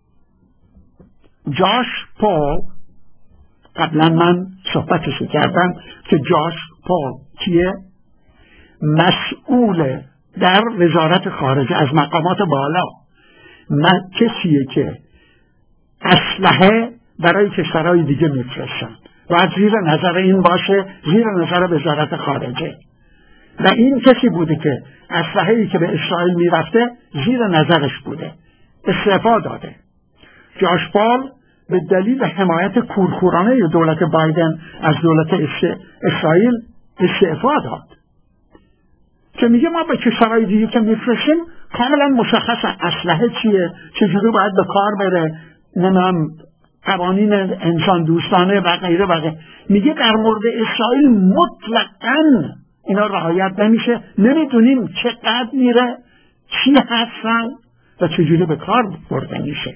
Speaker 1: جاش پول، قبلا من صحبتشو کردم که جاش پول کیه؟ مسئول در وزارت خارجه از مقامات بالا، من کسیه که اسلحه برای کشورهای دیگه میفرستن و زیر نظر این باشه، زیر نظر وزارت خارجه. و این کسی بوده که اسلحه‌ای که به اسرائیل میرفته زیر نظرش بوده، استعفا داده. جاش پال به دلیل حمایت کورکورانه دولت بایدن از دولت اسرائیل استعفا داد که میگه ما به کشورهای دیگه که میفرستیم کاملا مشخصه اسلحه چیه، چجوری باید به کار بره، نمیدونم قوانین انسان دوستانه و غیره و غیره. میگه در مورد اسرائیل مطلقاً اینا رعایت نمیشه، نمیدونیم چقدر میره، چی هستن و چجوری به کار برده میشه.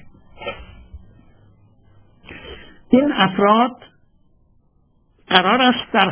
Speaker 1: این افراد قرار است در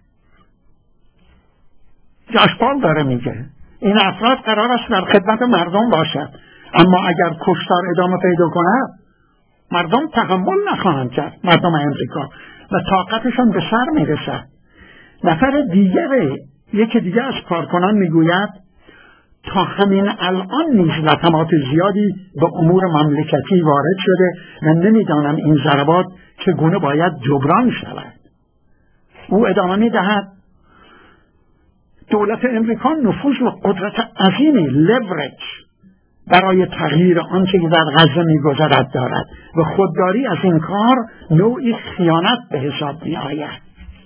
Speaker 1: جاشپال داره میگه این افراد قرار است در خدمت مردم باشد، اما اگر کشتار ادامه پیدا کند مردم تحمل نخواهند کرد، مردم امریکا، و طاقتشان به سر میرسد. نفر دیگر یکی دیگه از کارکنان میگوید تا همین الان نیز لطمات زیادی به امور مملکتی وارد شده و نمیدانم این ضربات چگونه باید جبران شود. او ادامه میدهد دولت امریکا نفوذ و قدرت عظیمی لورج برای تغییر آنچه که در غزه میگذرد دارد و خودداری از این کار نوعی خیانت به حساب می آید.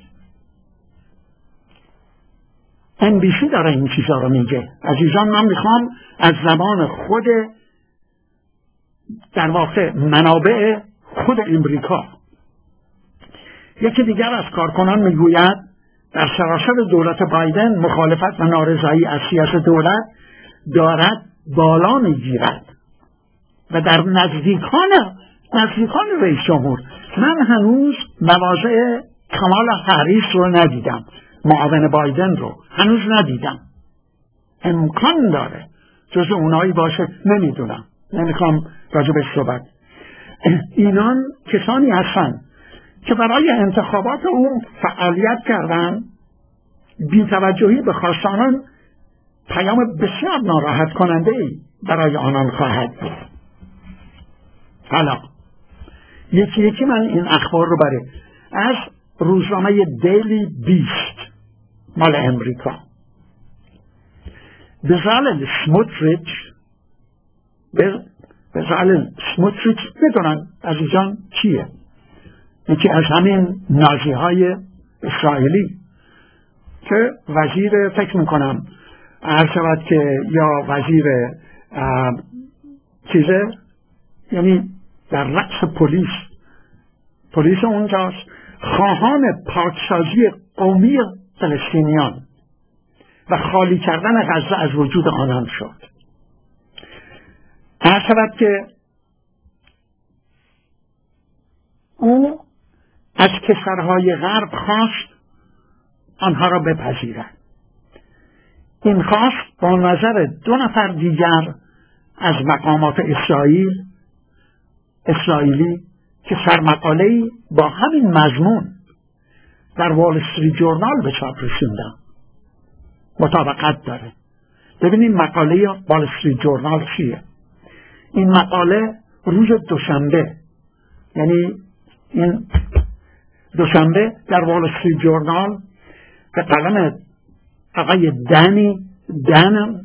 Speaker 1: ان بی سی داره این چیزا رو میگه. عزیزان، من میخوام از زبان خود در واقع منابع خود امریکا. یکی دیگر از کارکنان میگوید در سراسر دولت بایدن مخالفت و نارضایی از سیاست دولت دارد بالا میگیرد و در نزدیکان نزدیکان رئیس جمهور من هنوز مواضع کامالا هریس رو ندیدم، معاون بایدن رو هنوز ندیدم. امکان داره جز اونایی باشه، نمیدونم، نمیخوام راجبش صحبت. اینان کسانی هستن که برای انتخابات اون فعالیت کردن، بی‌توجهی به خواستانان پیام بسیار ناراحت کننده ای برای آنان خواهد بود. حالا یکی یکی من این اخبار رو برای از روزنامه دیلی بیست مال امریکا. بزالل سموتریچ بزالل سموتریچ بدونن عزیزان چیه؟ یکی از همین نازی های اسرائیلی که وزیر، فکر میکنم عرض شود که یا وزیر چیزه، یعنی در رأس پلیس پلیس اونجاست، خواهان پاکسازی قومی فلسطینیان و خالی کردن غزه از وجود آنان شد. عرض شود که او از کشورهای غرب خواست آنها را بپذیرد. این خواست با نظر دو نفر دیگر از مقامات اسرائیل اسرائیلی که سرمقاله‌ای با همین مضمون در وال استریت جورنال به چاپ رسوندن مطابقت داره. ببینید مقاله وال استریت جورنال چیه. این مقاله روز دوشنبه، یعنی این دوشنبه در وال استریت جورنال به قلم آقای دنی دنم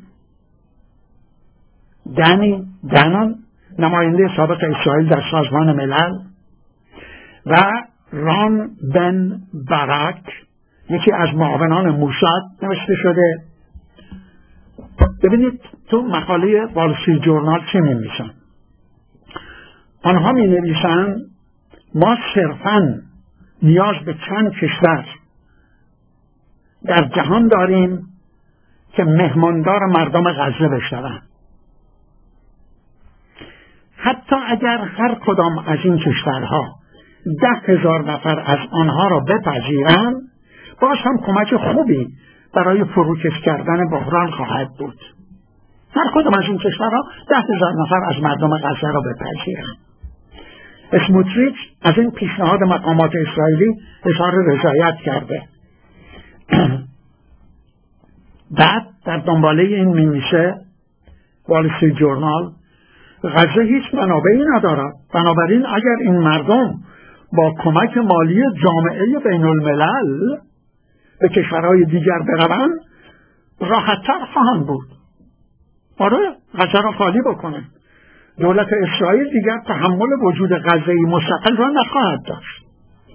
Speaker 1: دنی دنن نماینده سابق اسرائیل در سازمان ملل و ران بن براک یکی از معاونان موساد نوشته شده. ببینید تو مقاله وال استریت جورنال چه می نویسن. آنها می نویسن ما صرفاً نیاز به چند کشور در جهان داریم که مهماندار مردم غزه بشوند. حتی اگر هر کدام از این کشورها ده هزار نفر از آنها را بپذیرند، باز هم کمک خوبی برای فروکش کردن بحران خواهد بود. هر کدام از این کشورها ده هزار نفر از مردم غزه را بپذیرند. اسموتریچ از این پیشنهاد مقامات اسرائیلی اظهار رضایت کرده. بعد در دنباله این می‌نویسه وال استریت جورنال غزه هیچ منابعی ندارد، بنابراین اگر این مردم با کمک مالی جامعه بین الملل به کشورهای دیگر بروند راحت‌تر خواهند بود. آره غزه را خالی بکنند. دولت اسرائیل دیگر تحمل وجود غزه‌ای مستقل را نخواهد داشت.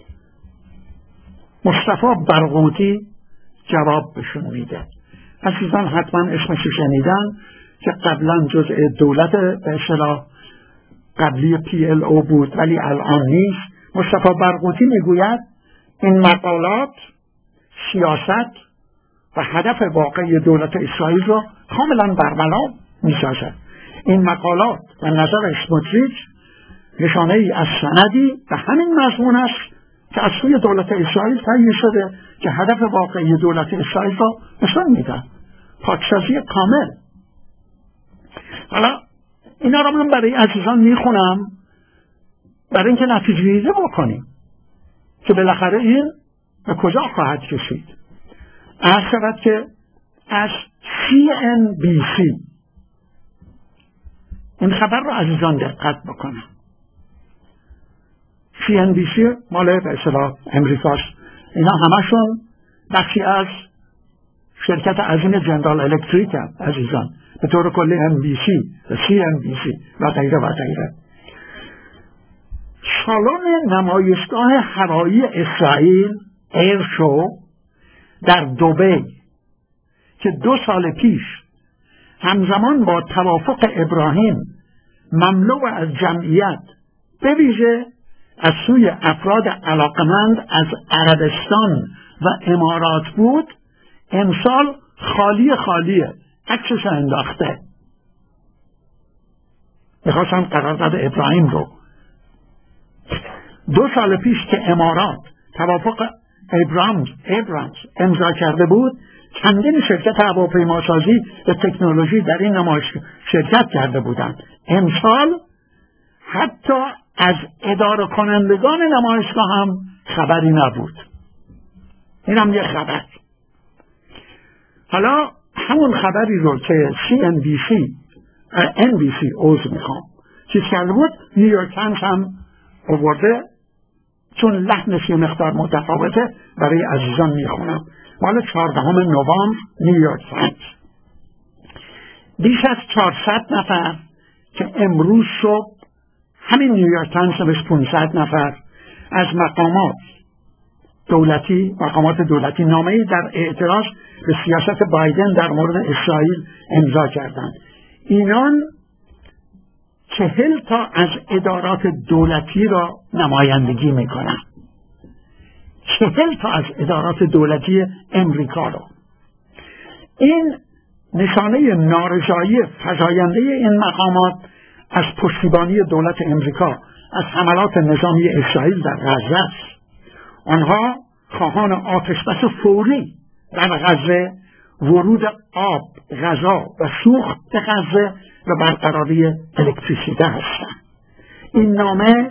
Speaker 1: مصطفی برغوثی جواب بهشون میده. عزیزان حتما اسمش شنیدن که قبلا جزء دولت به اصطلاح قبلی پی ال او بود ولی الان نیست. مصطفی برغوثی میگوید این مقالات سیاست و هدف واقعی دولت اسرائیل را کاملا برملا میسازد. این مقالات و نظر اسموتریچ نشانه ای از سندی و همین مضمون است که از سوی دولت اسرائیل تهیه شده که هدف واقعی دولت اسرائیل را نشان میده، پاکسازی کامل. حالا اینا را من برای عزیزان میخونم برای اینکه نتیجه گیری بکنیم که بالاخره این به کجا خواهد کشید. عرض شود که از سی ان بی سی این خبر رو عزیزان دقت بکنم. سی ان بی سی مال به اصطلاح امریکاست. اینا همشون بخشی از شرکت عظیم جنرال الکتریک هم عزیزان، به طور کلی ام بی سی و سی ان بی سی و غیره و غیره. سالن نمایشگاه هوایی اسرائیل ایر شو در دبی که دو سال پیش همزمان با توافق ابراهیم مملو از جمعیت به ویژه از سوی افراد علاقمند از عربستان و امارات بود، امسال خالی خالیه، عکسش انداخته. میخواستم قرارداد ابراهیم رو دو سال پیش که امارات توافق ابرامز ابرامز امضا کرده بود، چندین شرکت هواپیماسازی و تکنولوژی در این نمایش شرکت کرده بودند. امسال حتی از اداره کنندگان نمایشگاه هم خبری نبود. این هم یه خبر. حالا همون خبری رو که سی ان بی سی ان بی سی اوز میخوام چیز کرده بود، نیویورک تایمز هم آورده، چون لحنش یه مقدار متفاوته برای عزیزان میخونم. مال چهاردهم نوامبر نیویورک تایمز. بیش از چهارصد نفر که امروز صبح همین نیویورک تایمز نوشت پانصد نفر از مقامات دولتی مقامات دولتی نامه‌ای در اعتراض به سیاست بایدن در مورد اسرائیل امضا کردند. اینان چهل تا از ادارات دولتی را نمایندگی میکنند. چهل تا از ادارات دولتی امریکا را. این نشانه نارضایی فزاینده این مقامات از پشتیبانی دولت امریکا از حملات نظامی اسرائیل در غزه است. آنها خواهان آتشبس فوری در غزه، ورود آب، غذا و سوخت غزه و برقراری الکتریسیته هستند. این نامه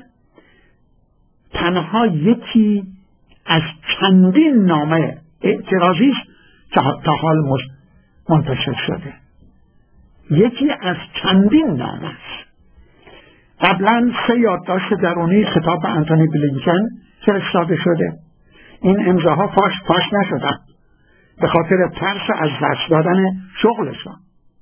Speaker 1: تنها یکی از چندین نامه اعتراضی است که تا حال منتشر شده. یکی از چندین نامه است. قبلا سه یادداشت درونی خطاب به آنتونی بلینکن فرستاده شده. این امضاها فاش فاش نشدن به خاطر ترس از دست دادن شغلشان.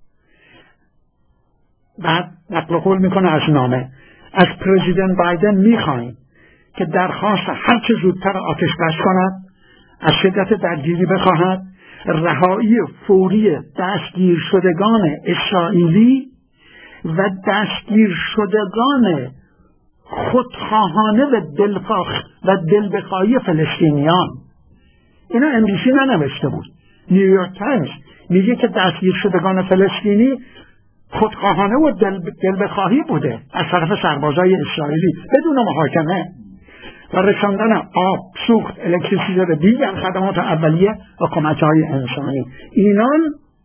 Speaker 1: بعد نقل قول میکنه از نامه: از پرزیدنت بایدن میخواهیم که درخواست هر چه زودتر آتش بس کند، از شدت درگیری بخواهد، رهایی فوری دستگیر شدگان اسرائیلی و دستگیر شدگان خودخواهانه و دلخواه و دلبخواهی فلسطینیان. اینا ام بی سی ننوشته بود، نیویورک تایمز میگه که دستگیر شدگان فلسطینی خودخواهانه و دل دلبخواهی بوده از طرف سربازای اسرائیلی بدون محاکمه و رساندن آب، سوخت، الکتریسیته و دیگر خدمات اولیه و کمک‌های انسانی. اینان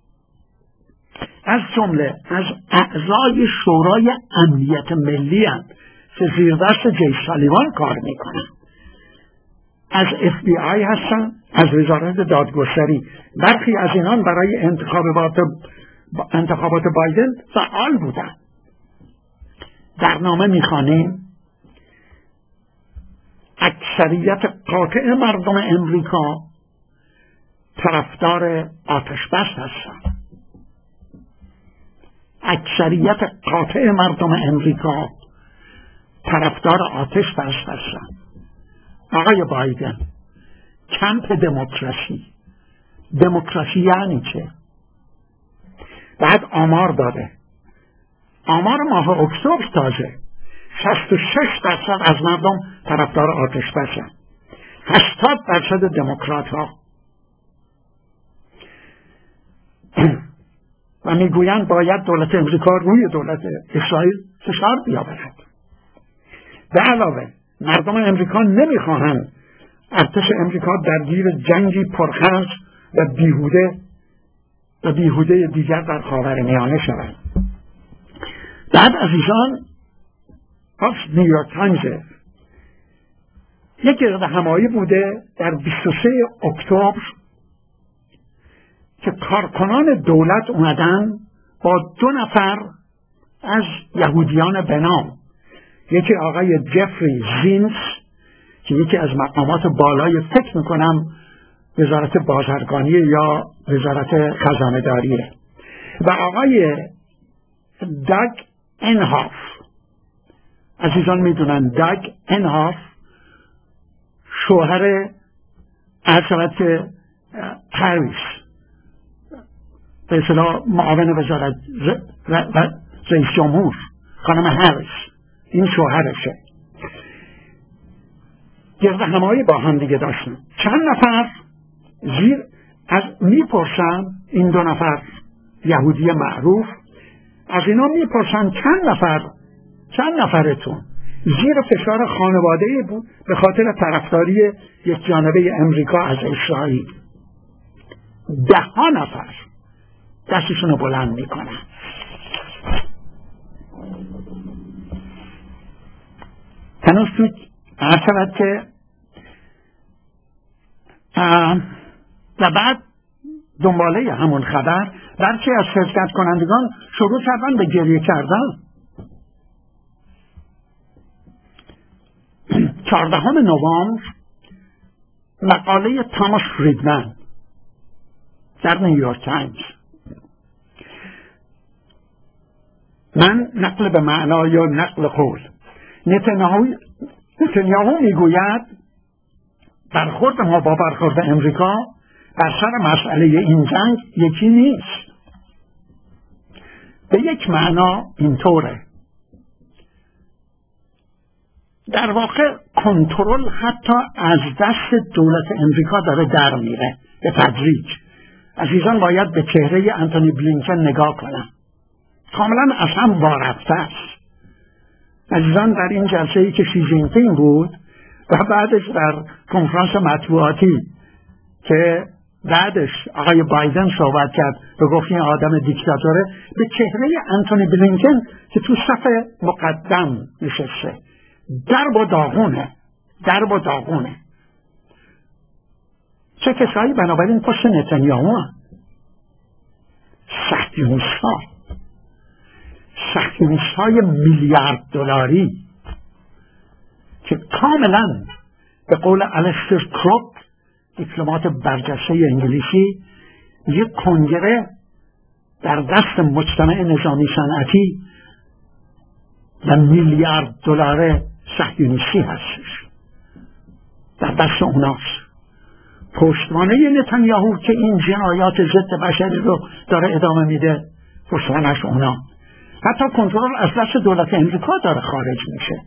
Speaker 1: از جمله از اعضای شورای امنیت ملی هستند که زیر دست جی سالیوان کار میکنن. از اف بی آی هستن، از وزارت دادگستری. برخی از اینان برای انتخابات انتخابات بایدن فعال بودن. در نامه میخوانیم: اکثریت قاطع مردم امریکا طرفدار آتشبس هستند. اکثریت قاطع مردم امریکا طرفدار آتشبس هستند. آقای بایدن، کمپ دموکراسی دموکراسی یعنی چه؟ بعد آمار داده. آمار ماه اکتبر تازه شصت و شش درصد از مردم طرفدار آتشبسند، هشتاد درصد دموکرات ها. و میگویند باید دولت امریکا روی دولت اسرائیل فشار بیاورد. به علاوه مردم امریکا نمیخواهند ارتش امریکا درگیر جنگی پرخرج و بیهوده و بیهوده دیگر در خاورمیانه شود. بعد عزیزان، از نیویورک تایمز یک گرد همایی بوده در بیست و سه اکتبر که کارکنان دولت اومدن با دو نفر از یهودیان به نام، یکی آقای جفری زینس که یکی از مقامات بالای فکر میکنم وزارت بازرگانی یا وزارت خزانه داریه، و آقای داگ انهاف. عزیزان میدونن داگ انهاف شوهر حضرت هریس، به اصطلاح معاون وزارت رئیس جمهور خانم هریس، این شوهرشه. گرد همایی با هم دیگه داشتن. چند نفر زیر از میپرسن، این دو نفر یهودی معروف از اینا میپرسن چند نفر چند نفرتون زیر فشار خانواده‌ای بود به خاطر طرفداری یک جانبه امریکا از اسرائیل. ده ها نفر دستشون رو بلند میکنن. هنوز تو هر شود که و بعد دنباله همون خبر برخی از شرکت کنندگان شروع کردن به گریه کردن. چهاردهم نوامبر مقاله تاماس فریدمن در نیویورک تایمز، من نقل به معنا یا نقل قول، نتانیاهو میگوید برخورد ما با برخورد امریکا بر سر مسئله این جنگ یکی نیست. به یک معنا اینطوره، در واقع کنترل حتی از دست دولت امریکا داره در میره به تدریج. عزیزان باید به چهره آنتونی بلینکن نگاه کنن، کاملا از هم وارفته است. عزیزان در این جلسه‌ای که شی جین پینگ بود و بعدش در کنفرانس مطبوعاتی که بعدش آقای بایدن صحبت کرد و گفت این آدم دیکتاتوره، به چهره انتونی بلینکن که تو صف مقدم نشسته، درب و داغونه درب و داغونه چه کسایی بنابراین پشت نتانیاهو هم صهیونیست ها صهیونیست های میلیارد دلاری که کاملا به قول الیستر کروک دیپلمات برجسته انگلیسی، یک کنگره در دست مجتمع نظامی صنعتی و میلیارد دلار صهیونیستی هستش، در دست اوناست. پشتوانه نتانیاهو که این جنایات ضد بشری رو داره ادامه میده، پشتوانش اونا. حتی کنترل از دست دولت امریکا داره خارج میشه.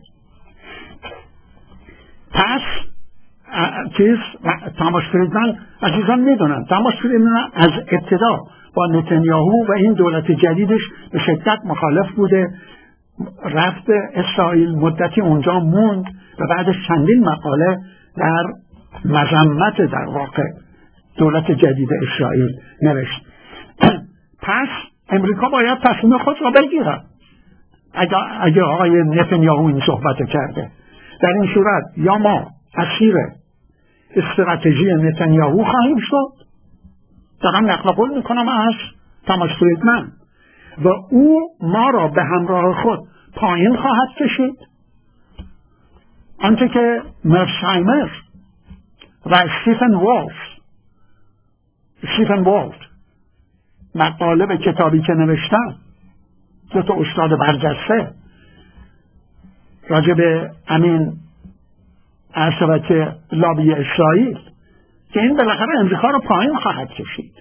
Speaker 1: پس چیز تاماس فریدمن عزیزان میدونن، تاماس فریدمن از ابتدا با نتانیاهو و این دولت جدیدش به شدت مخالف بوده، رفت اسرائیل، مدتی اونجا موند و بعدش چندین مقاله در مذمت در واقع دولت جدید اسرائیل نوشت. پس امریکا باید تصمیم خود را بگیره اگه, اگه آقای نتانیاهو این صحبت کرده. در این صورت یا ما اسیر استراتژی نتانیاهو خواهیم شد، دارم نقل قول میکنم از تاماس فریدمن، و او ما را به همراه خود پایین خواهد کشید، آنچه که مرشایمر و استیفن وولف استیفن وولف مقاله به کتابی که نوشتن، دو تا استاد برجسته راجع به امین عصبت لابی اسرائیل، که این بالاخره امریکا رو پایین خواهد کشید.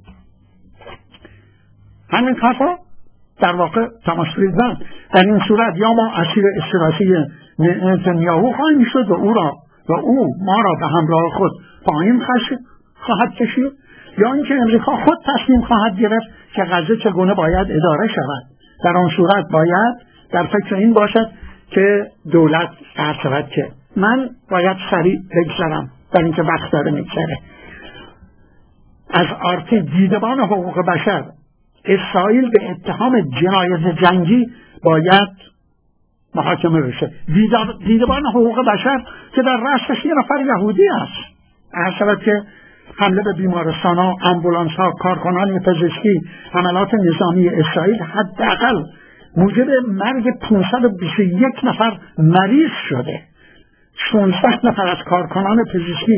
Speaker 1: همین کارا در واقع تاماس فریدمن، در این صورت یا ما اسیر استراتژی نتانیاهو خواهیم شد و او را و او ما را به همراه خود پایین خواهد کشید، یا اینکه امریکا خود تصمیم خواهد گرفت که غزه چگونه باید اداره شود. در آن صورت باید در فکر این باشد که دولت قرار شود. که من باید سریع بگذارم در اینکه وقت داره میگذره. از آرتی دیدبان حقوق بشر، اسرائیل به اتهام جنایت جنگی باید محاکمه بشه. دیدبان حقوق بشر که در رأسش یه نفر یهودی است، هر شود که حمله به بیمارستان ها، امبولانس ها، کارکنان پزشکی، حملات نظامی اسرائیل حداقل موجب مرگ پانصد و بیست و یک نفر مریض شده. شانزده نفر از کارکنان پزشکی.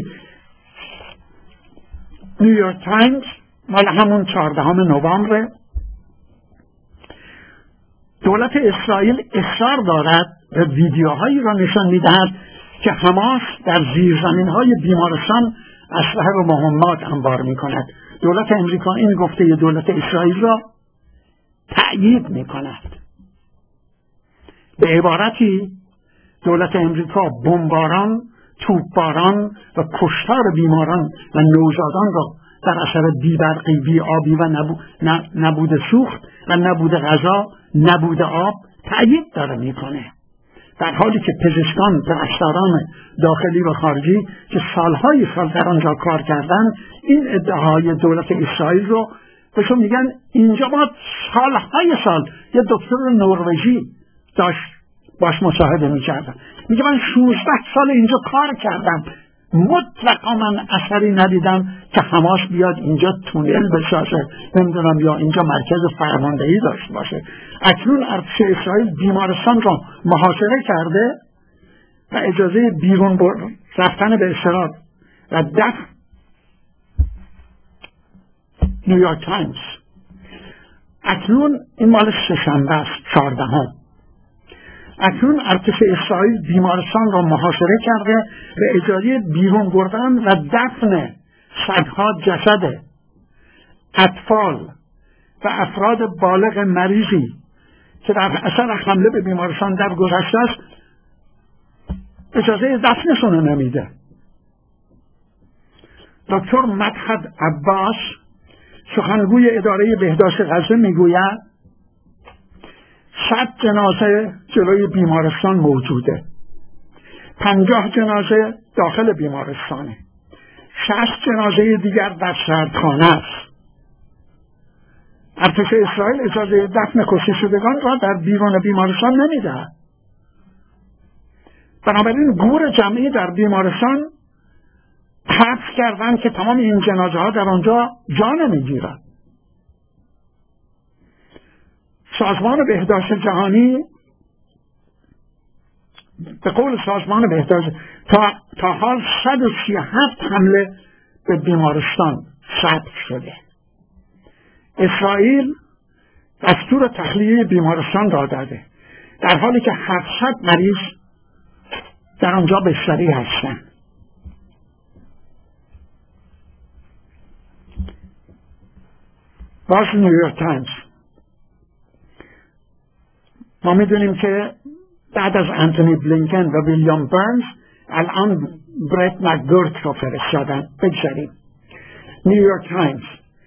Speaker 1: نیویورک تایمز مال همون چهاردهم نوامبر، دولت اسرائیل اصرار دارد و ویدیوهایی را نشان میدهد که حماس در زیرزمین‌های بیمارستان اسلحه و مهمات انبار میکند. دولت امریکا این گفته دولت اسرائیل را تأیید میکند. به عبارتی دولت امریکا بمباران، توپباران و کشتار بیماران و نوزادان را در اثر بی‌برقی، بی‌آبی و نبو... نبود سوخت و نبود غذا، نبود آب تأیید داره میکنه، در حالی که پزشکان، پرستاران داخلی و خارجی که سالهای سال در آنجا کار کردن این ادعاهای دولت اسرائیل رو بهشون میگن اینجا ما سالهای سال یه دکتر نروژی داشت باش مصاحبه میکردم، میگه من شانزده سال اینجا کار کردم، مطلقا من اثری ندیدم که حماس بیاد اینجا تونل بسازه، نمیدونم یا اینجا مرکز فرماندهی داشت باشه. اکنون ارتش اسرائیل بیمارستان را محاصره کرده و اجازه بیرون رفتن به اسرائیل و دفن. نیویورک تایمز اکنون این مال سه‌شنبه است، چهاردهم. اکنون ارتش اسرائیل بیمارستان را محاصره کرده و اجازه بیرون بردن و دفن صدها جسد اطفال و افراد بالغ مریضی که در اثر حمله به بیمارستان در گذشته است اجازه دفنشون رو نمیده. دکتر مدحت عباس سخنگوی اداره بهداشت غزه میگوید صد جنازه جلوی بیمارستان موجوده. پنجاه جنازه داخل بیمارستانه، شصت جنازه دیگر در سردخانه است. ارتش اسرائیل اجازه دفن کشته شدگان را در بیرون بیمارستان نمیده. بنابراین گور جمعی در بیمارستان حبس کردن که تمام این جنازه ها در آنجا جا نمیگیرند. سازمان بهداشت جهانی به قول سازمان بهداشت تا, تا حال صد و سی و هفت حمله به بیمارستان ثبت شده. اسرائیل دستور تخلیه بیمارستان را داده در حالی که هفتصد مریض در آنجا بستری هستند. باز نیویورک تایمز، ما میدونیم که بعد از انتونی بلینکن و ویلیام برنز الان برت مکگورک رو فرستادن. بگذاریم نیویورک تایمز،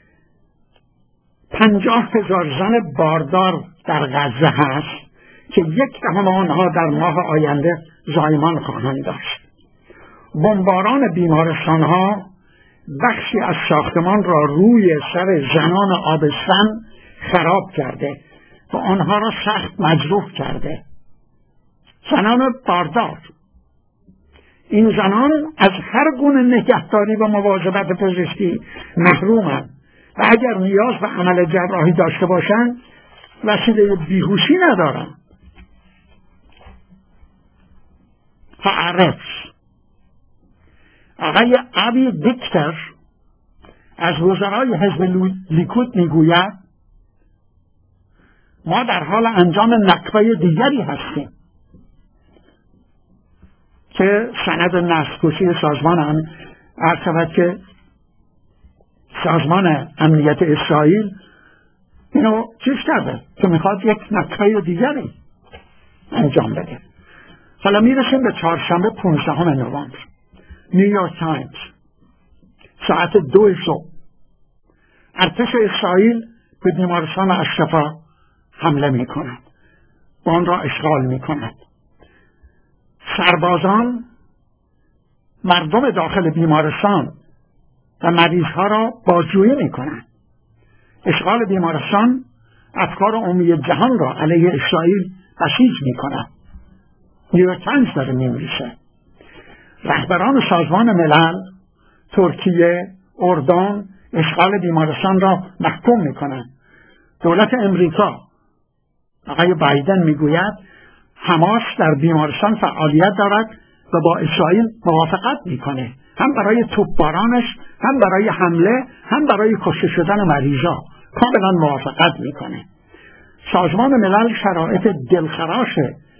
Speaker 1: پنجاه هزار زن باردار در غزه هست که یک دهم آنها در ماه آینده زایمان خواهند داشت. بمباران بیمارستان ها بخشی از ساختمان را روی سر زنان آبستن خراب کرده و آنها را سخت مجروح کرده. زنان باردار، این زنان از هر گونه نگهداری و مواظبت پزشکی محرومند و اگر نیاز به عمل جراحی داشته باشند وسیله بیهوشی ندارند. هارتز، آقای ابی دیکتر از وزرای حزب لیکود میگوید ما در حال انجام نکبه دیگری هستیم که سند نسل‌کشی سازمان هم عرض شود که سازمان امنیت اسرائیل اینو چیز کرده که میخواد یک نکبه دیگری انجام بده. حالا میرسیم به چهارشنبه پانزدهم نوامبر. نیویورک تایمز، ساعت دو صبح ارتش اسرائیل به بیمارستان اشرفا حمله میکند و آن را اشغال میکند. سربازان مردم داخل بیمارستان و مریضها را بازجویی میکنند. اشغال بیمارستان افکار عمومی جهان را علیه اسرائیل بسیج میکند. نیویورک تایمز داره می‌نویسه رهبران سازمان ملل، ترکیه، اردن اشغال بیمارستان را محکوم میکنند. دولت امریکا، آقای بایدن میگوید حماس در بیمارستان فعالیت دارد و با اسرائیل موافقت میکنه، هم برای توپبارانش، هم برای حمله، هم برای کشته شدن مریضا کاملا موافقت میکنه. سازمان ملل شرایط دلخراش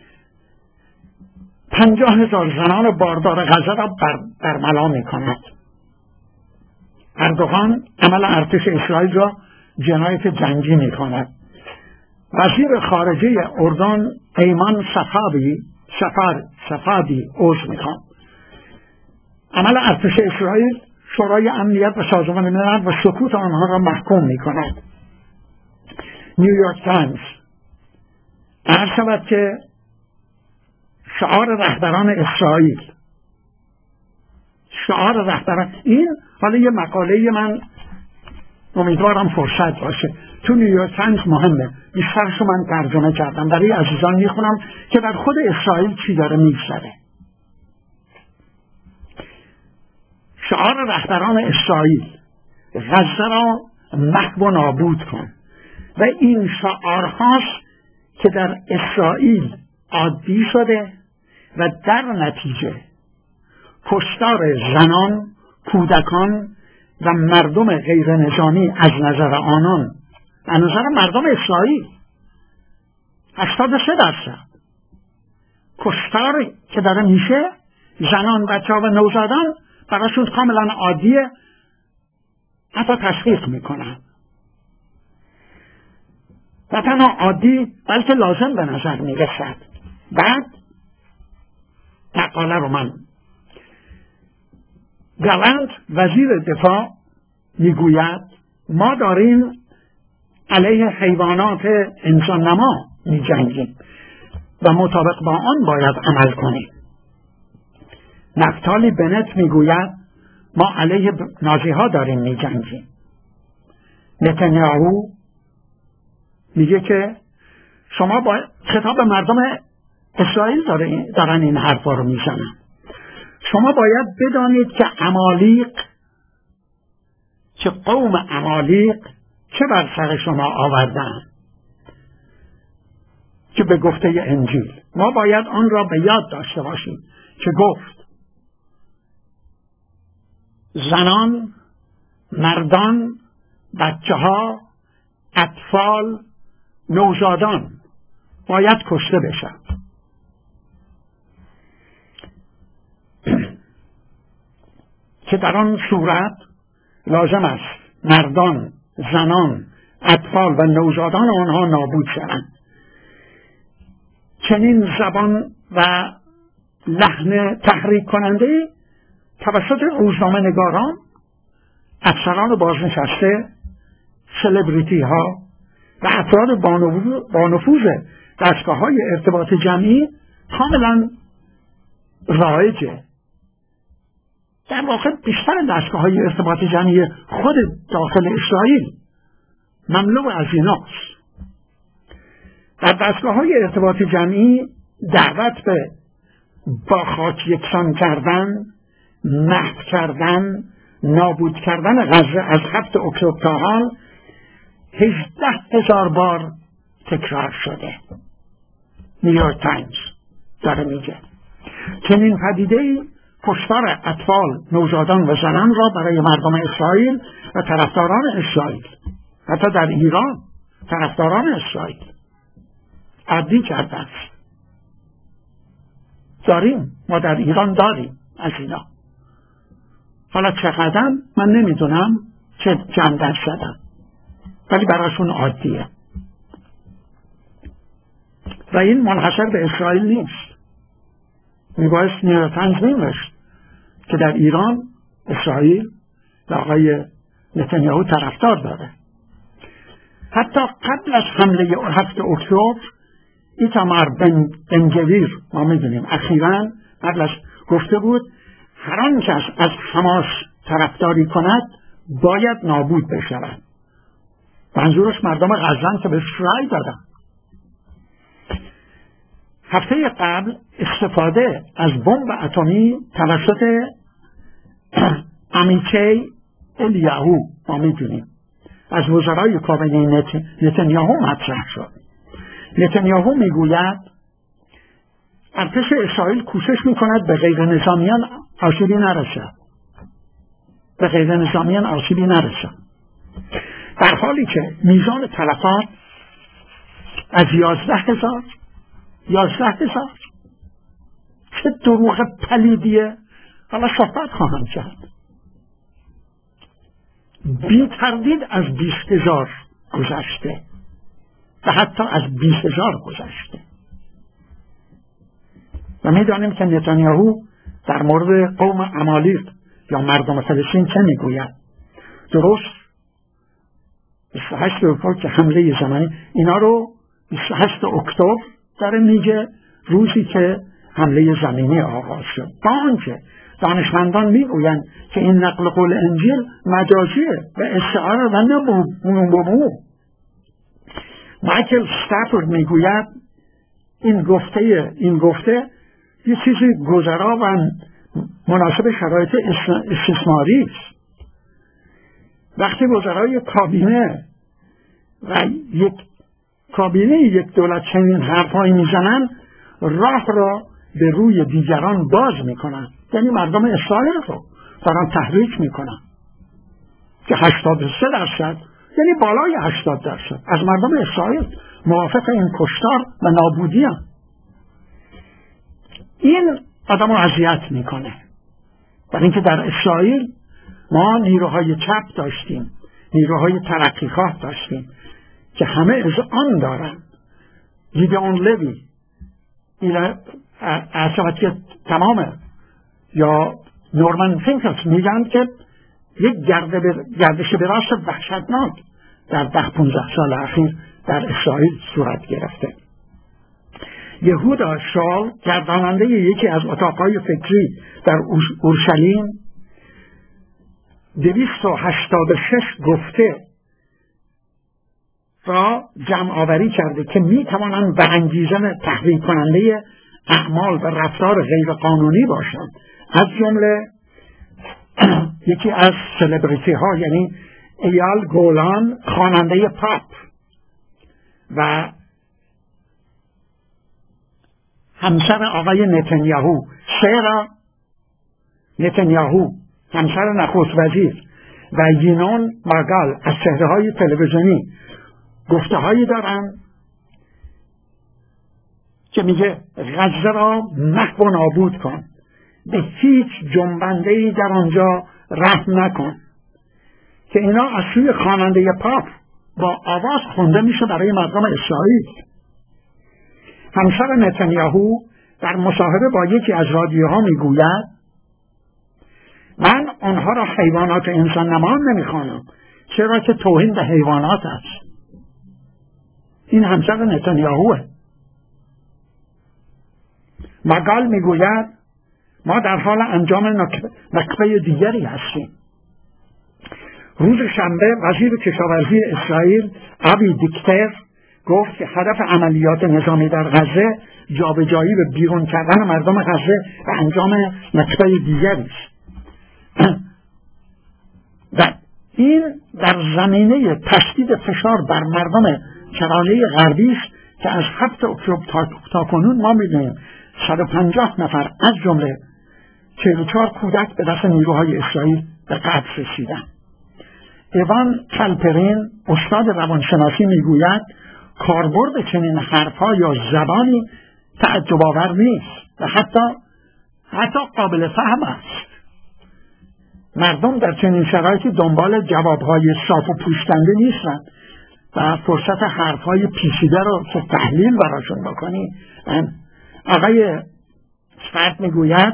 Speaker 1: پنجاه هزار زنان باردار غزه را برملا میکند. اردوغان عمل ارتش اسرائیل را جنایت جنگی میکند. وزیر خارجه اردن ایمان صفادی سفر صفادی عذر میخوام عمل ارتش اسرائیل شورای امنیت و سازمان ملل و سکوت آنها را محکوم میکند. نیویورک تایمز عرض شود که شعار رهبران اسرائیل شعار رهبران این حالا یه مقاله من امیدوارم فرصت باشه تو نیویورک تایمز مهمه، بیشترشو من ترجمه کردم برای عزیزان میخونم که در خود اسرائیل چی داره میگذره. شعار رهبران اسرائیل غزه را محو و نابود کن و این شعارهاست که در اسرائیل عادی شده و در نتیجه کشتار زنان، کودکان و مردم غیر نظامی از نظر آنان، از نظر مردم اسرائیل هشتاد و سه درصد کشتار که داره میشه زنان، بچه ها و نوزادان براشون کاملا عادیه، حتی تشویق میکنن. و تنها عادی بلکه لازم به نظر میرسد. بعد مقاله رو من گالانت وزیر دفاع میگوید ما داریم علیه حیوانات انسان نما می جنگیم و مطابق با آن باید عمل کنیم. نفتالی بنت میگوید ما علیه نازی ها داریم میجنگیم. نتانیاهو میگه که شما با خطاب مردم اسرائیل دارن این حرفا رو میزنن. شما باید بدانید که عمالیق، که قوم عمالیق چه بر سر شما آوردن که به گفته انجیل ما باید آن را به یاد داشته باشیم که گفت زنان، مردان، بچه ها، اطفال، نوزادان باید کشته بشن. که در آن صورت لازم است مردان، زنان، اطفال و نوزادان آنها نابود شوند. چنین زبان و لحن تحریک کننده توسط روزنامه نگاران، افسران بازنشسته، سلبریتی ها و افراد با نفوذ دستگاه های ارتباط جمعی کاملا رایجه. در واقع بیشتر دستگاه های ارتباط جمعی خود داخل اسرائیل مملو از ایناست. در دستگاه های ارتباط جمعی دعوت به با خاک یکسان کردن، محو کردن، نابود کردن غزه از هفت اکتبر تا حال هجده هزار بار تکرار شده. نیویورک تایمز داره میگه چنین پدیده‌ای کشتار اطفال، نوزادان و زنان را برای مردم اسرائیل و طرفداران اسرائیل، حتی در ایران طرفداران اسرائیل عادی کرده است. داریم، ما در ایران داریم از اینا. حالا چقدر من نمیدونم، چه چند درصدن، ولی براشون عادیه و این منحصر به اسرائیل نیست. میبایست نیویورک تایمز نوشت که در ایران اسرائیل و آقای نتانیاهو طرفدار داره. حتی قبل از حمله هفت اکتبر ایتامار بن گویر، ما میدونیم اخیراً قبل از گفته بود هر آن کس از حماس طرفداری کند باید نابود بشود. منظورش مردم غزه که به اسرائیل دادن. هفته قبل استفاده از بمب اتمی توسط عمیچی الیاهو، ما میدونیم از وزرای کابینه نتانیاهو مطرح شد. نتانیاهو میگوید ارتش اسرائیل کوشش میکند به غیر نظامیان آسیبی نرسد به غیر نظامیان آسیبی نرسد در حالی که میزان تلفات از یازده هزار یازده هزار چه دروغ پلیدیه. حالا صحبت خواهم کرد. بی تردید از بیست هزار گذشته و حتی از بیست هزار گذشته و میدانیم که نتانیاهو در مورد قوم عمالیق یا مردم فلسطین چه میگوید. درست بیست و هشت اکتبر که حمله زمانی اینا رو بیست و هشت اکتبر داره میگه، روزی که حمله زمینی آغاز شد، با آنکه دانشمندان میگویند که این نقل قول انجیل مجازیه و استعاره و نبوغ. مایکل استافورد میگوید این گفته این گفته یه چیزی گذرا و مناسب شرایط استثماری است. وقتی وزرای کابینه و یک کابینه یک دولت چنین حرفایی میزنن، راه را به روی دیگران باز میکنن، یعنی مردم اسرائیل رو دارن تحریک میکنن که هشتاد و سه درصد یعنی بالای هشتاد درصد از مردم اسرائیل موافق این کشتار و نابودی هم. این آدم رو اذیت میکنه. برای اینکه در اسرائیل ما نیروهای چپ داشتیم، نیروهای ترقیخواه داشتیم که همه از آن دارن. گیدئون لوی اصلاحاتی تمامه یا نورمن فینکلز میگن که یک گردش به راست وحشتناک در ده پونزده سال اخیر در اسرائیل صورت گرفته. یهودا شال گرداننده یکی از اتاقهای فکری در اورشلیم دویست و هشتاد و شش گفته را جمع آوری کرده که می توانند به انگیزه تحریک کننده اعمال و رفتار غیر قانونی باشند. از جمله یکی از سلبریتی ها یعنی ایال گولان خواننده پاپ و همسر آقای نتانیاهو سرا نتانیاهو همسر نخست وزیر و یینون ماگال از چهره‌های تلویزیونی گفته هایی دارن که میگه غزه را محو و نابود کن، به هیچ جنبنده‌ای در آنجا رحم نکن، که اینا از سوی خواننده پاپ با آواز خونده میشه برای مردم اسرائیل. همسر نتانیاهو در مصاحبه با یکی از رادیوها میگوید من آنها را حیوانات انسان نمان نمیخوانم، چرا که توهین به حیوانات است. این همسر نتانیاهوه. ماگال میگوید ما در حال انجام نکبه دیگری هستیم. روز شنبه وزیر کشاورزی اسرائیل ابی دیکتر گفت که هدف عملیات نظامی در غزه جابجایی و بیرون کردن مردم غزه و انجام نکبه دیگری است. و این در زمینه تشدید فشار بر مردم کرانه غربی است که از هفت اکتبر تا, تا کنون ما می‌دونیم صد و پنجاه نفر از جمله چهل و چهار کودک به دست نیروهای اسرائیل به قتل رسیدند. ایوان کلپرین استاد روانشناسی میگوید کاربرد چنین حرفها یا زبانی تعجب آور نیست و حتی حتی قابل فهم است. مردم در چنین شرایطی دنبال جوابهای صاف و پوشکنده نیستند و فرصت حرفهای پیچیده رو که تحلیل براشون بکنی. آقای فرد میگوید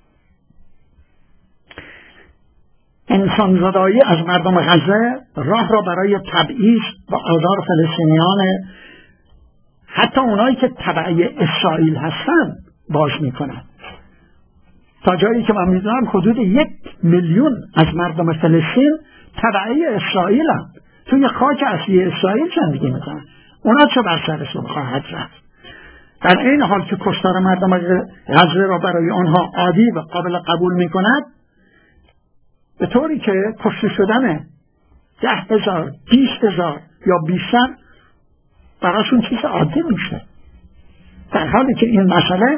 Speaker 1: انسان زدایی از مردم غزه راه را برای تبعیض و آزار فلسطینیان حتی اونایی که تبعی اسرائیل هستند باز میکنند. تا جایی که من میدونم حدود یک میلیون از مردم فلسطین تبعی اسرائیل هستند، توی خاک اصلی اسرائیل زندگی میکنند. اونا چه بر سرشون خواهد رفت؟ در این حال که کشتار مردم غزه را برای آنها عادی و قابل قبول میکند، به طوری که کشته شدن ده هزار بیست هزار یا بیشتر براشون چیز عادی میشه، در حالی که این مسئله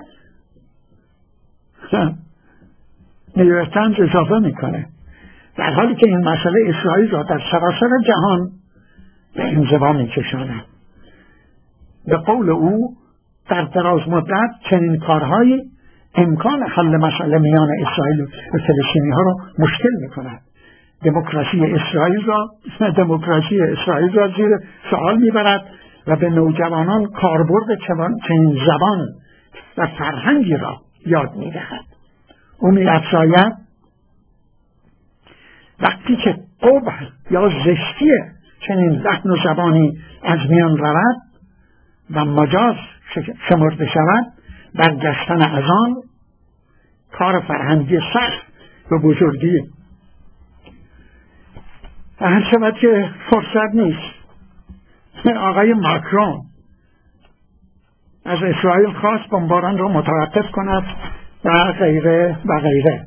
Speaker 1: نیویورک تایمز اضافه میکنه در حالی که این مسئله اسرائیل را در سراسر جهان به انزوا میکشاند. به قول او در دراز مدت چنین کارهایی امکان حل مسئله میان اسرائیل و فلسطینی ها را مشکل میکند. دموکراسی اسرائیل را دموکراسی اسرائیل را زیر سوال میبرد و به نوجوانان کاربرد چنین زبان و فرهنگی را یاد میدهد. او می‌افزاید وقتی که قبح یا زشتی چنین لحن و زبانی از میان رود و مجاز شمرده شود، برگشتن از آن کار فرهنگی سخت و بزرگی و هر شود که فرصت نیست. آقای ماکرون از اسرائیل خواست بمباران را متوقف کند و غیره و غیره.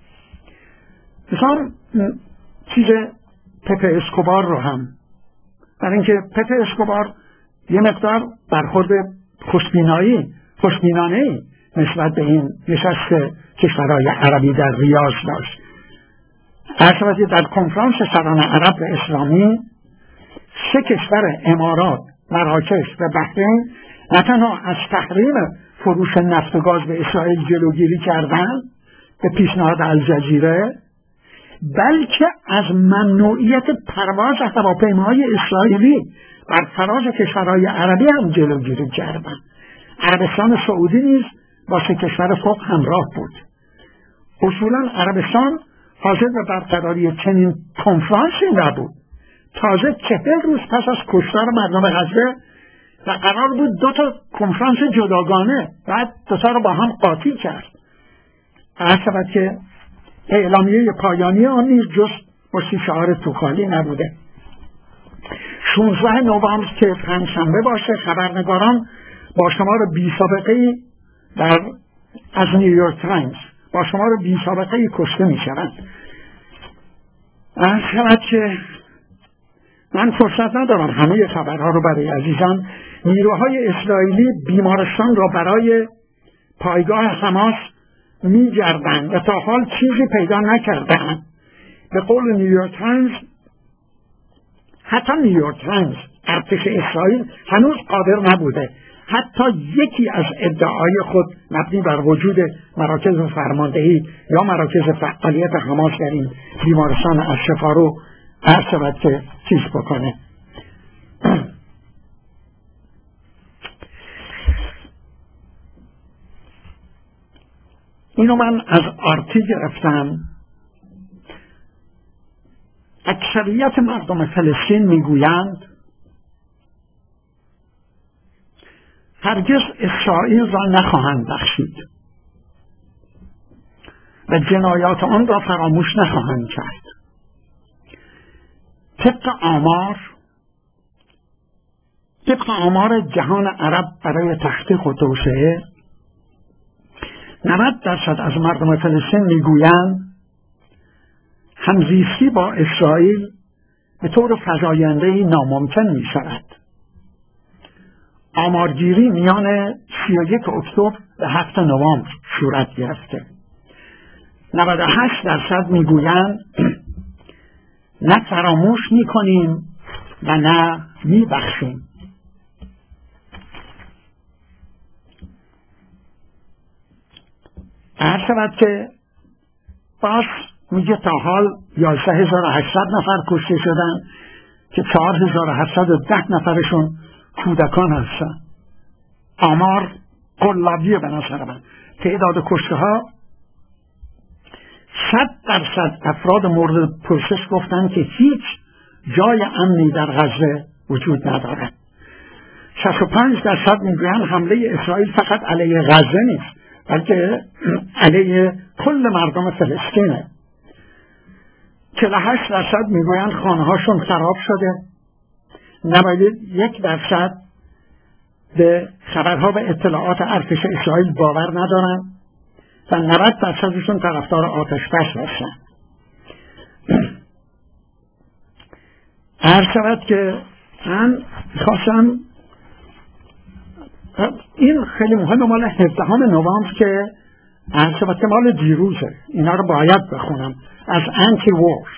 Speaker 1: مثلا چیز پپه اسکوبار رو هم، برای اینکه پپه اسکوبار یه مقدار برخورد خوشبینایی خوشبینانه‌ای نسبت به این نشست کشورهای عربی در ریاض داشت. اصلا در کنفرانس سران عرب و اسلامی سه کشور امارات، مراکش و بحرین نه تنها از تحریم فروش نفت و گاز به اسرائیل جلوگیری کردند به پیشنهاد الجزیره، بلکه از ممنوعیت پرواز هواپیماهای اسرائیلی بر فراز کشورهای عربی هم جلوگیری کردند. عربستان سعودی نیز با سه کشور فوق همراه بود. اصولا عربستان حاضر به برقراری چنین کنفرانسی نبود. تازه چهل روز پس از کشتار مردم غزه و قرار بود دو تا کنفرانس جداگانه بعد دو تا رو با هم قاطی کرد. هر شود که اعلامیه پایانی آن نیز جز مشتی شعار توخالی نبوده. شانزده نوامبر که پنجشنبه باشه، خبرنگاران با شمار بی سابقه در از نیویورک تایمز با شمار بی سابقه کشته می شوند. هر شود که من فرصت ندارم همه خبرها رو برای عزیزان. نیروهای اسرائیلی بیمارستان را برای پایگاه حماس می گردند و تا حال چیزی پیدا نکردند. به قول نیویورک تایمز، حتی نیویورک تایمز ارتش اسرائیل هنوز قادر نبوده حتی یکی از ادعای خود مبنی بر وجود مراکز فرماندهی یا مراکز فعالیت حماس در این بیمارستان از شفا رو هر شود که چیز بکنه. اینو من از آرتی گرفتم. اکثریت مردم فلسطین میگویند هرگز اسرائیل را نخواهند بخشید و جنایات آن را فراموش نخواهند کرد. طبق آمار طبق آمار جهان عرب برای تحقیق و توسعه، نود درصد از مردم فلسطین میگویند همزیستی با اسرائیل به طور فزاینده‌ای ناممکن می شود. آمارگیری میان سی و یک اکتبر و هفت نوامبر صورت گرفته. نود و هشت درصد میگویند نه فراموش میکنیم و نه میبخشیم. هر شود که باز میگه تا حال یازده هزار و هشتصد نفر کشته شدن که چهار هزار و هفتصد و ده نفرشون کودکان هستن. آمار قلابیه به نظر من. تعداد کشته ها صد درصد افراد مورد پرسش گفتن که هیچ جای امنی در غزه وجود ندارد. شصت و پنج درصد میگویند حمله اسرائیل فقط علیه غزه نیست بلکه علیه کل مردم فلسطینه. چهل و هشت درصد میگویند خانه هاشون خراب شده. نود و یک درصد به خبرها و اطلاعات ارتش اسرائیل باور ندارند و نود درصدشون طرفدار آتش‌بس هستند. عرض شود که من خواستم این خیلی مهم مال هفدهم نوامبر که عرض شود که مال دیروزه، اینا رو باید بخونم از انتی وور.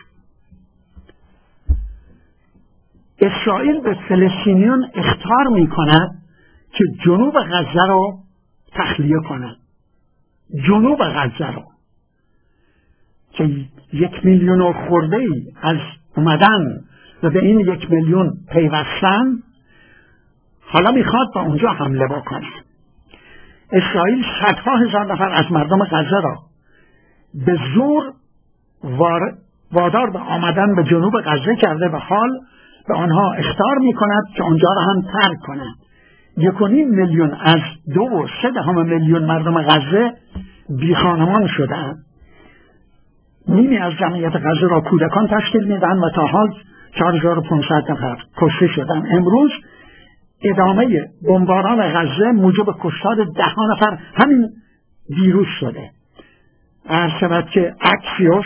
Speaker 1: اسرائیل به فلسطینیان اخطار می کند که جنوب غزه رو تخلیه کنند. جنوب غزه رو که یک میلیون و خورده ای از اومدن و به این یک میلیون پیوستن حالا میخواد با اونجا حمله بکنه. اسرائیل صدها هزار نفر از مردم غزه را به زور وادار به آمدن به جنوب غزه کرده و حال به آنها اخطار میکند که اونجا را هم ترک کنند. یک و نیم میلیون از دو و سه دهم میلیون مردم غزه بی خانمان شدند. نیمی از جمعیت غزه را کودکان تشکیل میدن و تا حال چهار هزار و پانصد نفر کشته شدند. امروز ادامه بمباران غزه موجب کشتار ده ها نفر همین دیروز شده. عرض شود که اکسیوس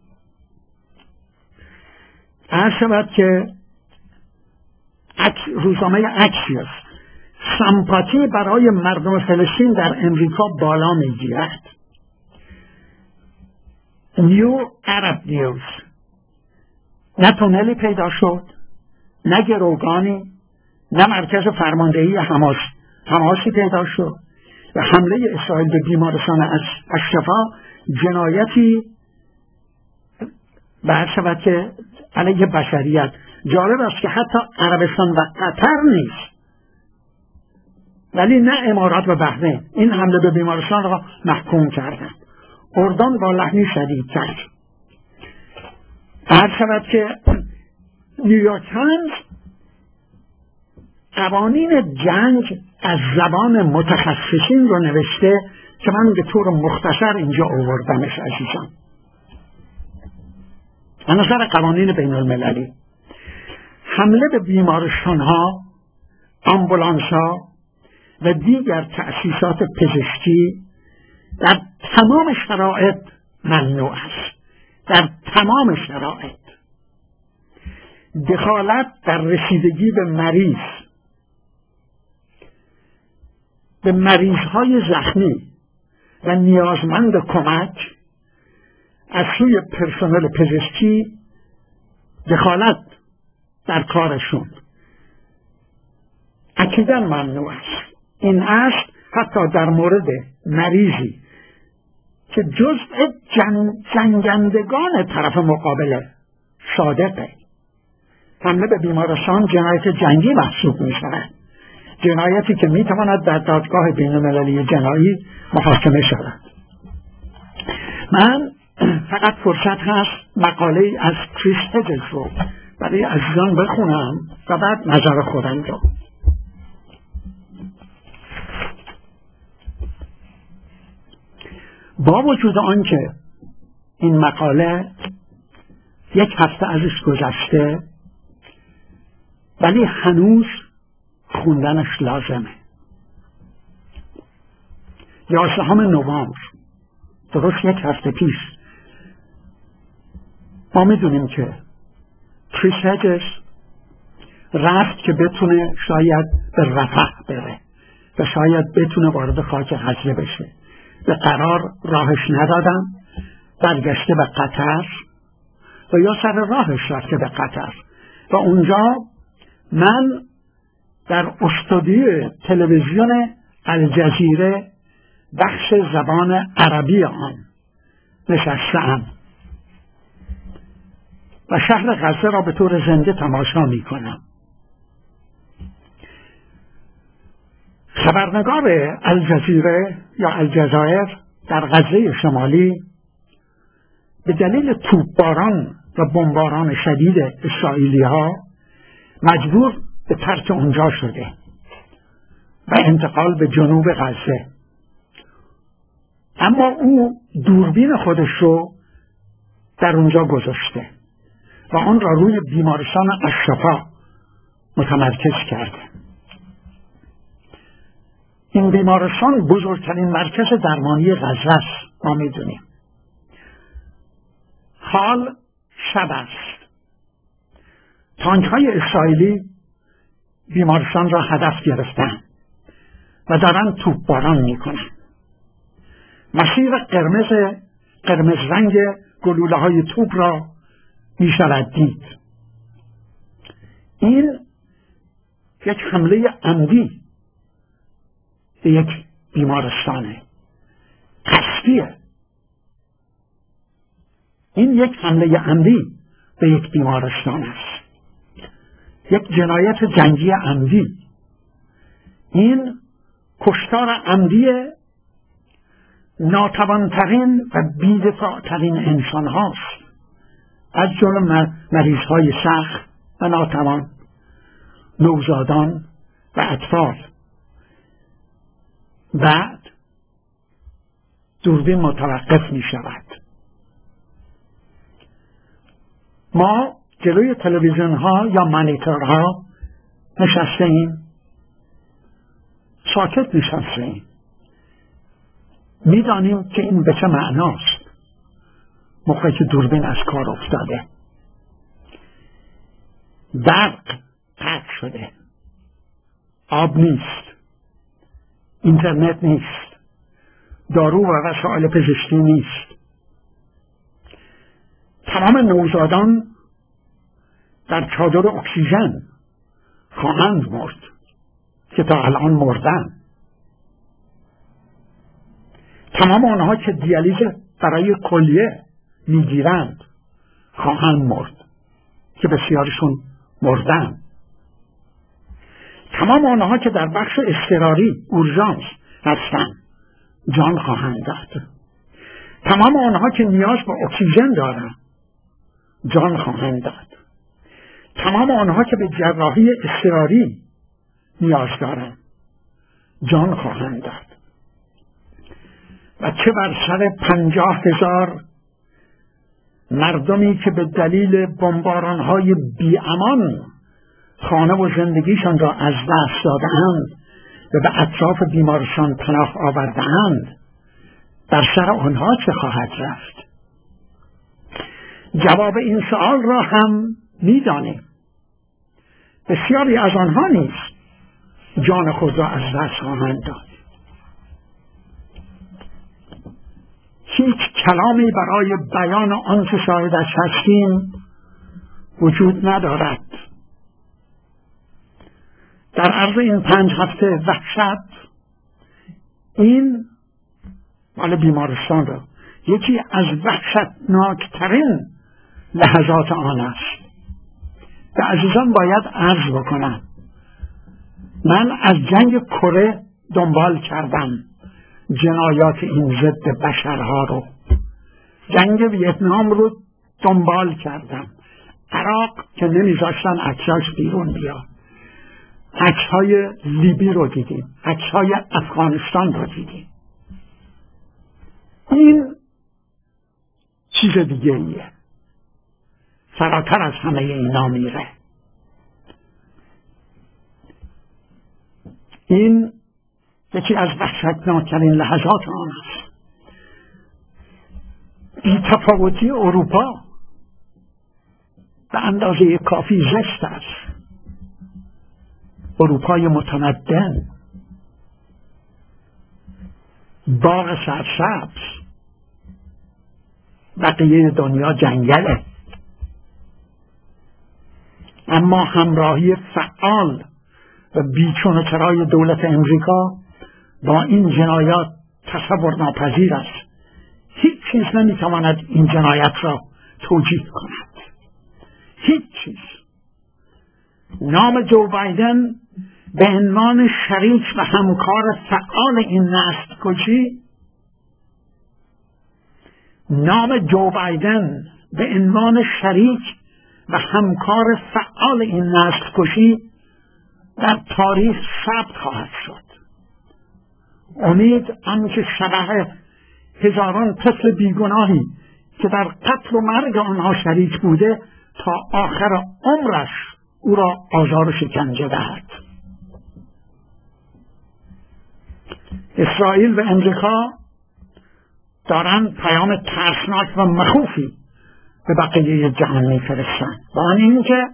Speaker 1: عرض شود که اک روزنامه اکسیوس سمپاتی برای مردم فلسطین در امریکا بالا میگیرد. نیو عرب نیوز نه تونلی پیدا شد، نه گروگانی، نه مرکز فرماندهی حماس حماسی پیدا شد و حمله اسرائیل به بیمارستان الشفا جنایتی بر شود که علیه بشریت. جالب است که حتی عربستان و قطر نیست ولی نه امارات و بحرین این حمله به بیمارستان را محکوم کردند. اردن با لحنی شدید کرد. عرض شود که نیویورک تایمز قوانین جنگ از زبان متخصصین رو نوشته که من به طور مختصر اینجا آوردمش عزیزان. از نظر قوانین بین المللی، حمله به بیمارستان ها، آمبولانس ها و دیگر تأسیسات پزشکی در تمام شرایط ممنوع است. در تمام شرایط دخالت در رسیدگی به مریض، به مریضهای زخمی و نیازمند کمک از سوی پرسنل پزشکی، دخالت در کارشون اکیداً ممنوع است. این است حتی در مورد مریضی که جزء جنگ جنگندگان طرف مقابل صادقه. حمله به بیمارستان جنایت جنگی محسوب می شود، جنایتی که می تواند در دادگاه بین المللی جنایی محاکمه شود. من فقط فرصت هست مقاله از کریس هجز رو برای عزیزان بخونم و بعد نظر خودم رو. با وجود آنکه این مقاله یک هفته ازش گذشته، ولی هنوز خوندنش لازمه. یازدهم نوامبر، درست یک هفته پیش، ما میدونیم که کریس هجز رفت که بتونه شاید به رفح بره و شاید بتونه وارد خاک غزه بشه. به قرار راهش ندادن، برگشته به قطر و یا سر راهش رفته به قطر و اونجا من در استودیو تلویزیون الجزیره بخش زبان عربی آن نشستم و شهر غزه را به طور زنده تماشا می کنم. خبرنگار الجزیره یا الجزایر در غزه شمالی به دلیل توپباران و بمباران شدید اسرائیلی ها مجبور به ترک اونجا شده و انتقال به جنوب غزه. اما او دوربین خودش رو در اونجا گذاشته و آن را روی بیمارستان الشفا متمرکز کرده. این بیمارستان بزرگترین مرکز درمانی غزه است، ما میدونیم. حال شب است. تانک های اسرائیلی بیمارستان را هدف گرفتن و دارن توپباران میکنن. مسیر قرمز قرمز رنگ گلوله های توپ را میشود دید. این یک حمله عمدی به یک بیمارستانه، قصدیه. این یک حمله عمدی به یک بیمارستان است، یک جنایت جنگی عمدی. این کشتار عمدی ناتوانترین و بی‌دفاع‌ترین انسان هاست، از جمله مریض های سخت و ناتوان، نوزادان و اطفال. بعد دوربین متوقف می شود. ما جلوی تلویزیون ها یا مانیتورها نشسته ایم، ساکت نشسته ایم، می دانیم که این به چه معناست موقعی که دوربین از کار افتاده. برق قطع شده، آب نیست، اینترنت نیست، دارو و وسایل پزشکی نیست. تمام نوزادان در چادر اکسیژن خواهند مرد که تا الان مردن. تمام آنها که دیالیز برای کلیه میگیرند خواهند مرد که بسیارشون مردن. تمام آنها که در بخش اضطراری اورژانس هستند جان خواهند داد. تمام آنها که نیاز به اکسیژن دارند جان خواهند داد. تمام آنها که به جراحی اضطراری نیاز دارند جان خواهند داد و چه بر سر پنجاه هزار مردمی که به دلیل بمباران‌های بی‌امان خانه و زندگیشان را از دست داده‌اند و به اطراف بیمارستان پناه آورده‌اند، بر سر آنها چه خواهد رفت؟ جواب این سوال را هم می‌دانیم. بسیاری از آنها نیز جان خود را از دست خواهند داد. هیچ کلامی برای بیان آنچه شاهدش هستیم وجود ندارد. در عرض این پنج هفته وحشت، این مال بیمارستان را یکی از وحشتناکترین لحظات آن است. به عزیزان باید عرض بکنم، من از جنگ کره دنبال کردم جنایات این ضد بشرها رو، جنگ ویتنام رو دنبال کردم، عراق که نمیذاشتن عکساش بیرون بیاد، عکسهای لیبی رو دیدیم، عکسهای افغانستان رو دیدیم. این چیز دیگه ایه، فراتر از همه اینا میره. این یکی از وحشتناکترین لحظات آن است. بی‌تفاوتی اروپا به اندازه کافی زشت است. اروپای متمدن، باغ سرسبز، بقیه دنیا جنگله. اما همراهی فعال و بیچون و چرای دولت امریکا با این جنایات تصور ناپذیر است. هیچ چیز نمیتواند این جنایت را توجیه کند، هیچ چیز. نام جو بایدن به عنوان شریک و همکار فعال این نسل کشی، نام جو بایدن به عنوان شریک و همکار فعال این نسل کشی در تاریخ ثبت خواهد شد. امید آنچه شبه هزاران طفل بیگناهی که در قتل و مرگ آنها شریک بوده تا آخر عمرش او را آزار و شکنجه دهد. اسرائیل و امریکا دارند پیام ترسناک و مخوفی به بقیه جهان می‌فرستند با آن اینکه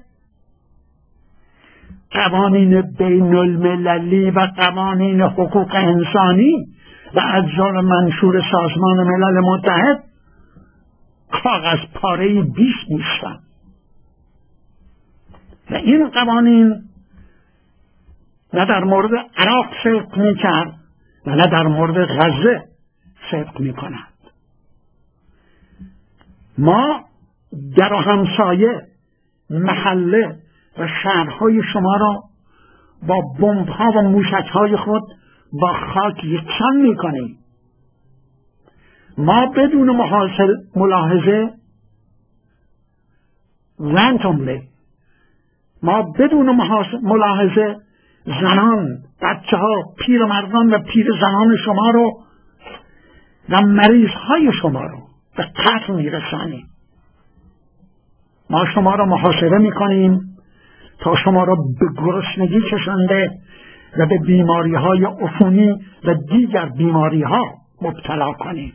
Speaker 1: قوانین بین المللی و قوانین حقوق انسانی و اجزای منشور سازمان ملل متحد کاغذ پاره‌ای بیش نیستند و این قوانین نه در مورد عراق صدق می‌کرد و نه در مورد غزه صدق می‌کند. ما در همسایه، محله و شهرهای شما را با بمب‌ها و موشک‌های خود با خاک یکسان می‌کنیم. ما بدون ملاحظه رندوملی، ما بدون ملاحظه زنان، بچه‌ها، پیرمردان و پیرزنان شما رو و مریض‌های شما رو به قتل می‌رسانیم. ما شما را محاصره می‌کنیم تا شما را به گرسنگی کشانده و به بیماری‌های عفونی و دیگر بیماری‌ها مبتلا کنیم.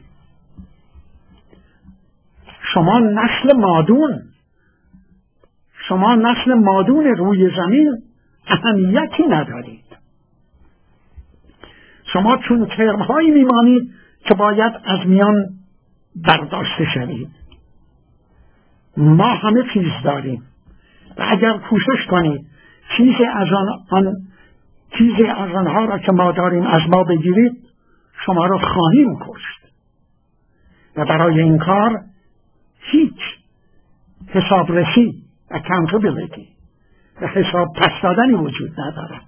Speaker 1: شما نسل مادون، شما نسل مادون روی زمین اهمیتی ندارید. شما چون ترم‌هایی میمانید که باید از میان برداشته شوید. ما همه چیز داریم و اگر کوشش کنید چیزی از آن, آن چیزی از آنها را که ما داریم از ما بگیرید، شما را خواهیم کشت و برای این کار هیچ حسابرسی accountability و حساب پس دادنی وجود ندارد.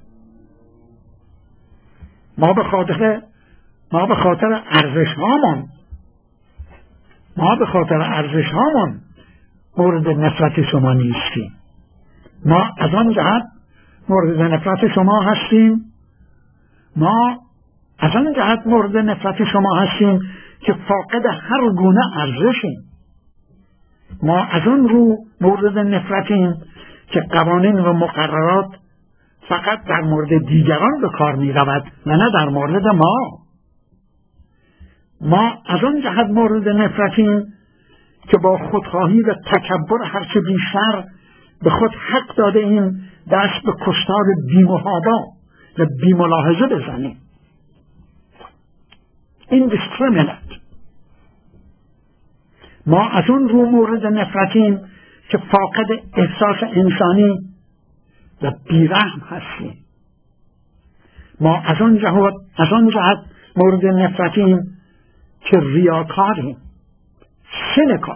Speaker 1: ما به خاطر ما به خاطر ارزش هامون ما به خاطر ارزش هامون مورد نفرت شما نیستیم. ما از آن جهت مورد نفرت شما هستیم، ما از آن جهت مورد نفرت شما هستیم که فاقد هر گونه ارزشیم. ما از اون رو مورد نفرتیم که قوانین و مقررات فقط در مورد دیگران به کار می رود و نه در مورد ما. ما از آن جهت مورد نفرتیم که با خودخواهی و تکبر هرچه بیشتر به خود حق داده ایم دست به کشتار بی‌محابا و بی‌ملاحظه بزنیم. indiscriminate. ما از اون رو مورد نفرتیم که فاقد احساس انسانی و بیرحم هستیم. ما از آن جهت از آن جهت مورد نفرتیم که ریاکاریم، سینکال.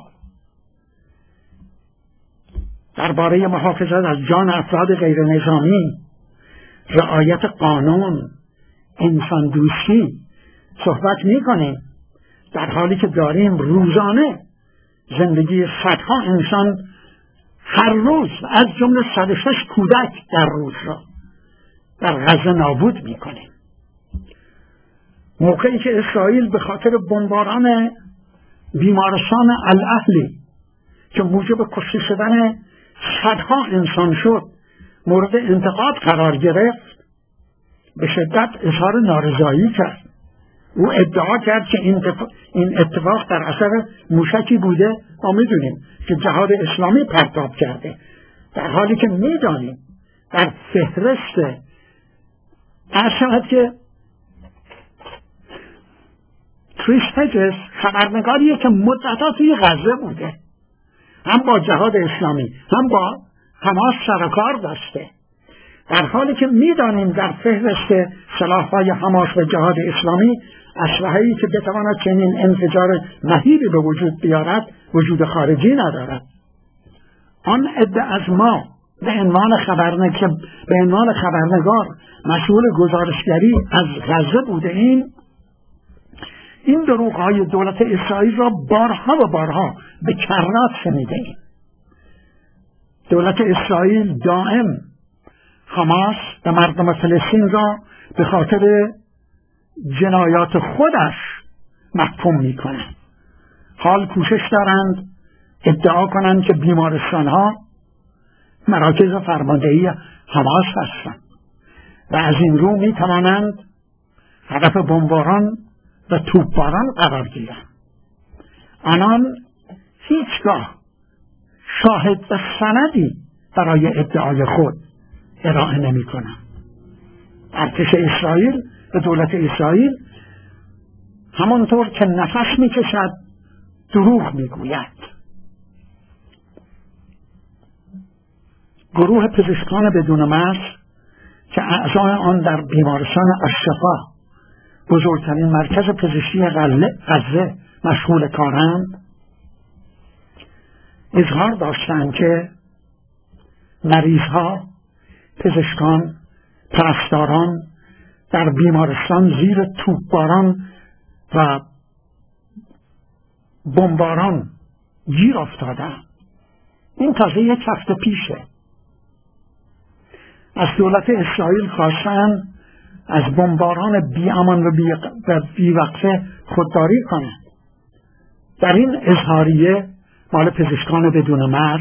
Speaker 1: درباره محافظت از جان افراد غیر نظامی، رعایت قانون، انسان دوستی صحبت می کنیم، در حالی که داریم روزانه زندگی صدها انسان هر روز از جمله صد و شش کودک در روز را در غزه نابود می کنیم. موقعی که اسرائیل به خاطر بمباران بیمارستان الاهلی که موجب کشته شدن صدها انسان شد مورد انتقاد قرار گرفت، به شدت اظهار نارضایی کرد. او ادعا کرد که این اتفاق در اثر موشکی بوده. ما میدونیم که جهاد اسلامی پرتاب کرده، در حالی که میدانیم در فهرست ارشد که کریس هجز خبرنگاریه که مدتها توی غزه بوده، هم با جهاد اسلامی هم با حماس سر و کار داشته، در حالی که میدانیم در فهرست سلاح‌های حماس و جهاد اسلامی اسلحه‌ای که بتواند چنین انفجار مهیبی به وجود بیارد وجود خارجی ندارد. آن عده از ما به عنوان خبرنگار به عنوان خبرنگار مسئول گزارشگری از غزه بوده ایم، این دروغ‌های دولت اسرائیل را بارها و بارها به کرات شنیده ایم. دولت اسرائیل دائم حماس و مردم فلسطین را به خاطر جنایات خودش محکوم می کنند. حال کوشش دارند ادعا کنند که بیمارستان ها مراکز فرماندهی حماس هستند و از این رو می توانند هدف بمباران و توپباران قرار گیرند. آنان هیچگاه شاهد و سندی برای ادعای خود ارائه نمی کنند. ارتش اسرائیل و دولت اسرائیل همانطور که نفس می کشد دروغ می گوید. گروه پزشکان بدون مرز که اعضای آن در بیمارستان الشفا، بزرگترین مرکز پزشکی غزه، مشغول کارند، اظهار داشتند که مریضها، پزشکان، پرستاران در بیمارستان زیر توپباران و بمباران گیر افتادند. این تازه یک هفته پیشه. از دولت اسرائیل خواستند از بمباران بی امان و بی وقفه خودداری کنند. در این اظهاریه مال پزشکان بدون مرز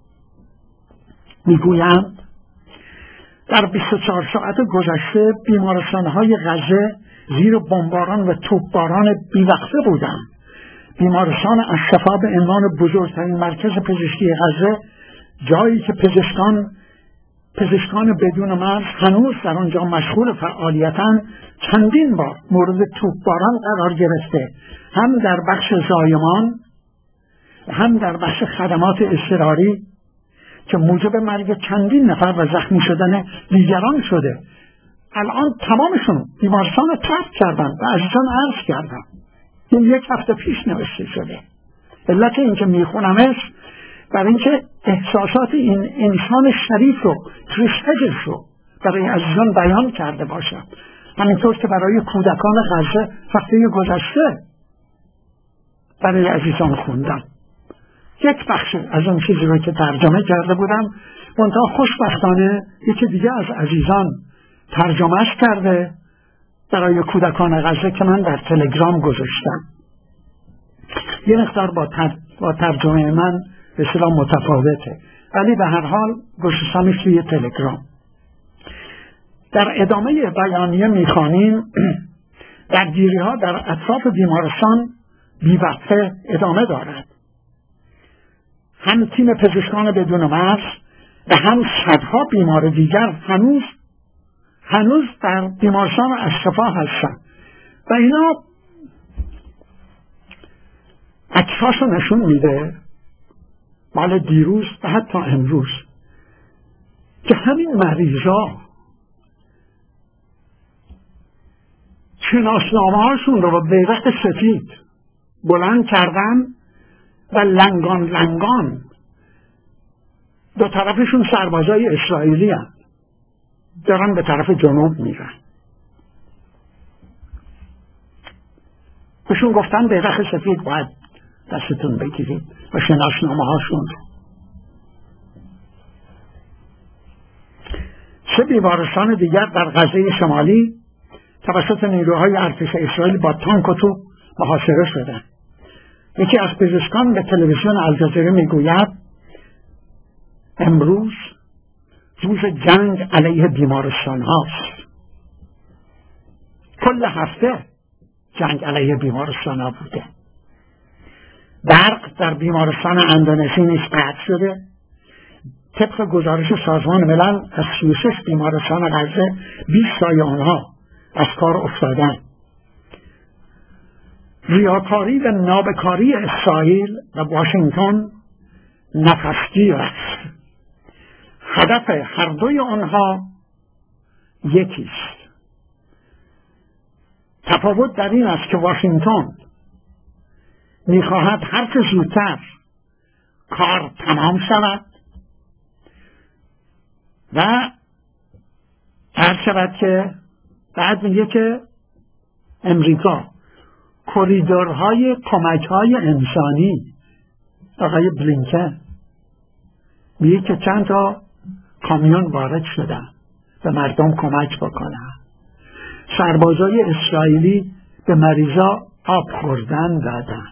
Speaker 1: میگویند در بیست و چهار ساعت گذشته بیمارستان‌های غزه زیر بمباران و توپباران بی‌وقفه بودند. بیمارستان الشفا به عنوان بزرگترین مرکز پزشکی غزه، جایی که پزشکان پزشکان بدون مرز هنوز در آنجا مشغول فعالیتند، چندین بار مورد توپباران قرار گرفته، هم در بخش زایمان هم در بخش خدمات اضطراری که موجب مرگ چندین نفر و زخمی شدن دیگران شده. الان تمامشون بیمارستان رو ترک کردن و عزیزان عرض کردن. این یک هفته پیش نوشته شده. علت این که میخونمش برای اینکه احساسات این انسان شریف رو، کریس هجز رو برای عزیزان بیان کرده باشم، همینطور که برای کودکان غزه هفته گذشته برای عزیزان خوندم. یک بخش از اون چیزی رو که ترجمه کرده بودم، منتها خوشبختانه یکی دیگه از عزیزان ترجمهش کرده برای کودکان غزه که من در تلگرام گذاشتم. یه مقدار با, تر... با ترجمه من به اصطلاح متفاوته، ولی به هر حال گذاشتمش توی تلگرام. در ادامه بیانیه میخوانیم درگیری ها در اطراف بیمارستان بیوقفه ادامه دارد. هم تیم پزشکان بدون مرز و هم صدها بیمار دیگر هنوز هنوز در بیمارستان اشرفا هستند و اینا عکساش رو نشون میده مال دیروز و حتی امروز که همین مریضا شناسنامه هاشون رو با بیرق سفید بلند کردن و لنگان لنگان دو طرفشون سربازای اسرائیلی هستند، دارن به طرف جنوب میرن. بهشون گفتن بیرق سفید باید دستتون بگیرید و شناسنامه هاشون رو. سه بیمارستان دیگر در غزه شمالی توسط نیروهای ارتش اسرائیل با تانک و توپ محاصره شدند. یکی از پزشکان به تلویزیون الجزیره میگوید امروز روز جنگ علیه بیمارستان هاست. کل هفته جنگ علیه بیمارستان ها بوده. برق در بیمارستان اندونزی نیز قطع شده. طبق گزارش سازمان ملل از سی و شش بیمارستان غزه بیست تای آنها از کار افتادن. ریاکاری و نابکاری اسرائیل و واشنگتن نفسگیر است. هدف هر دوی آنها یکیست. تفاوت در این است که واشنگتن میخواهد هر چه زودتر کار تمام شود و هر شود که بعد میگه که امریکا کریدورهای کمک‌های انسانی، آقای بلینکن میگه که چند تا کامیون وارد شدن به مردم کمک بکنن. سربازای اسرائیلی به مریضا آب خوردن دادن.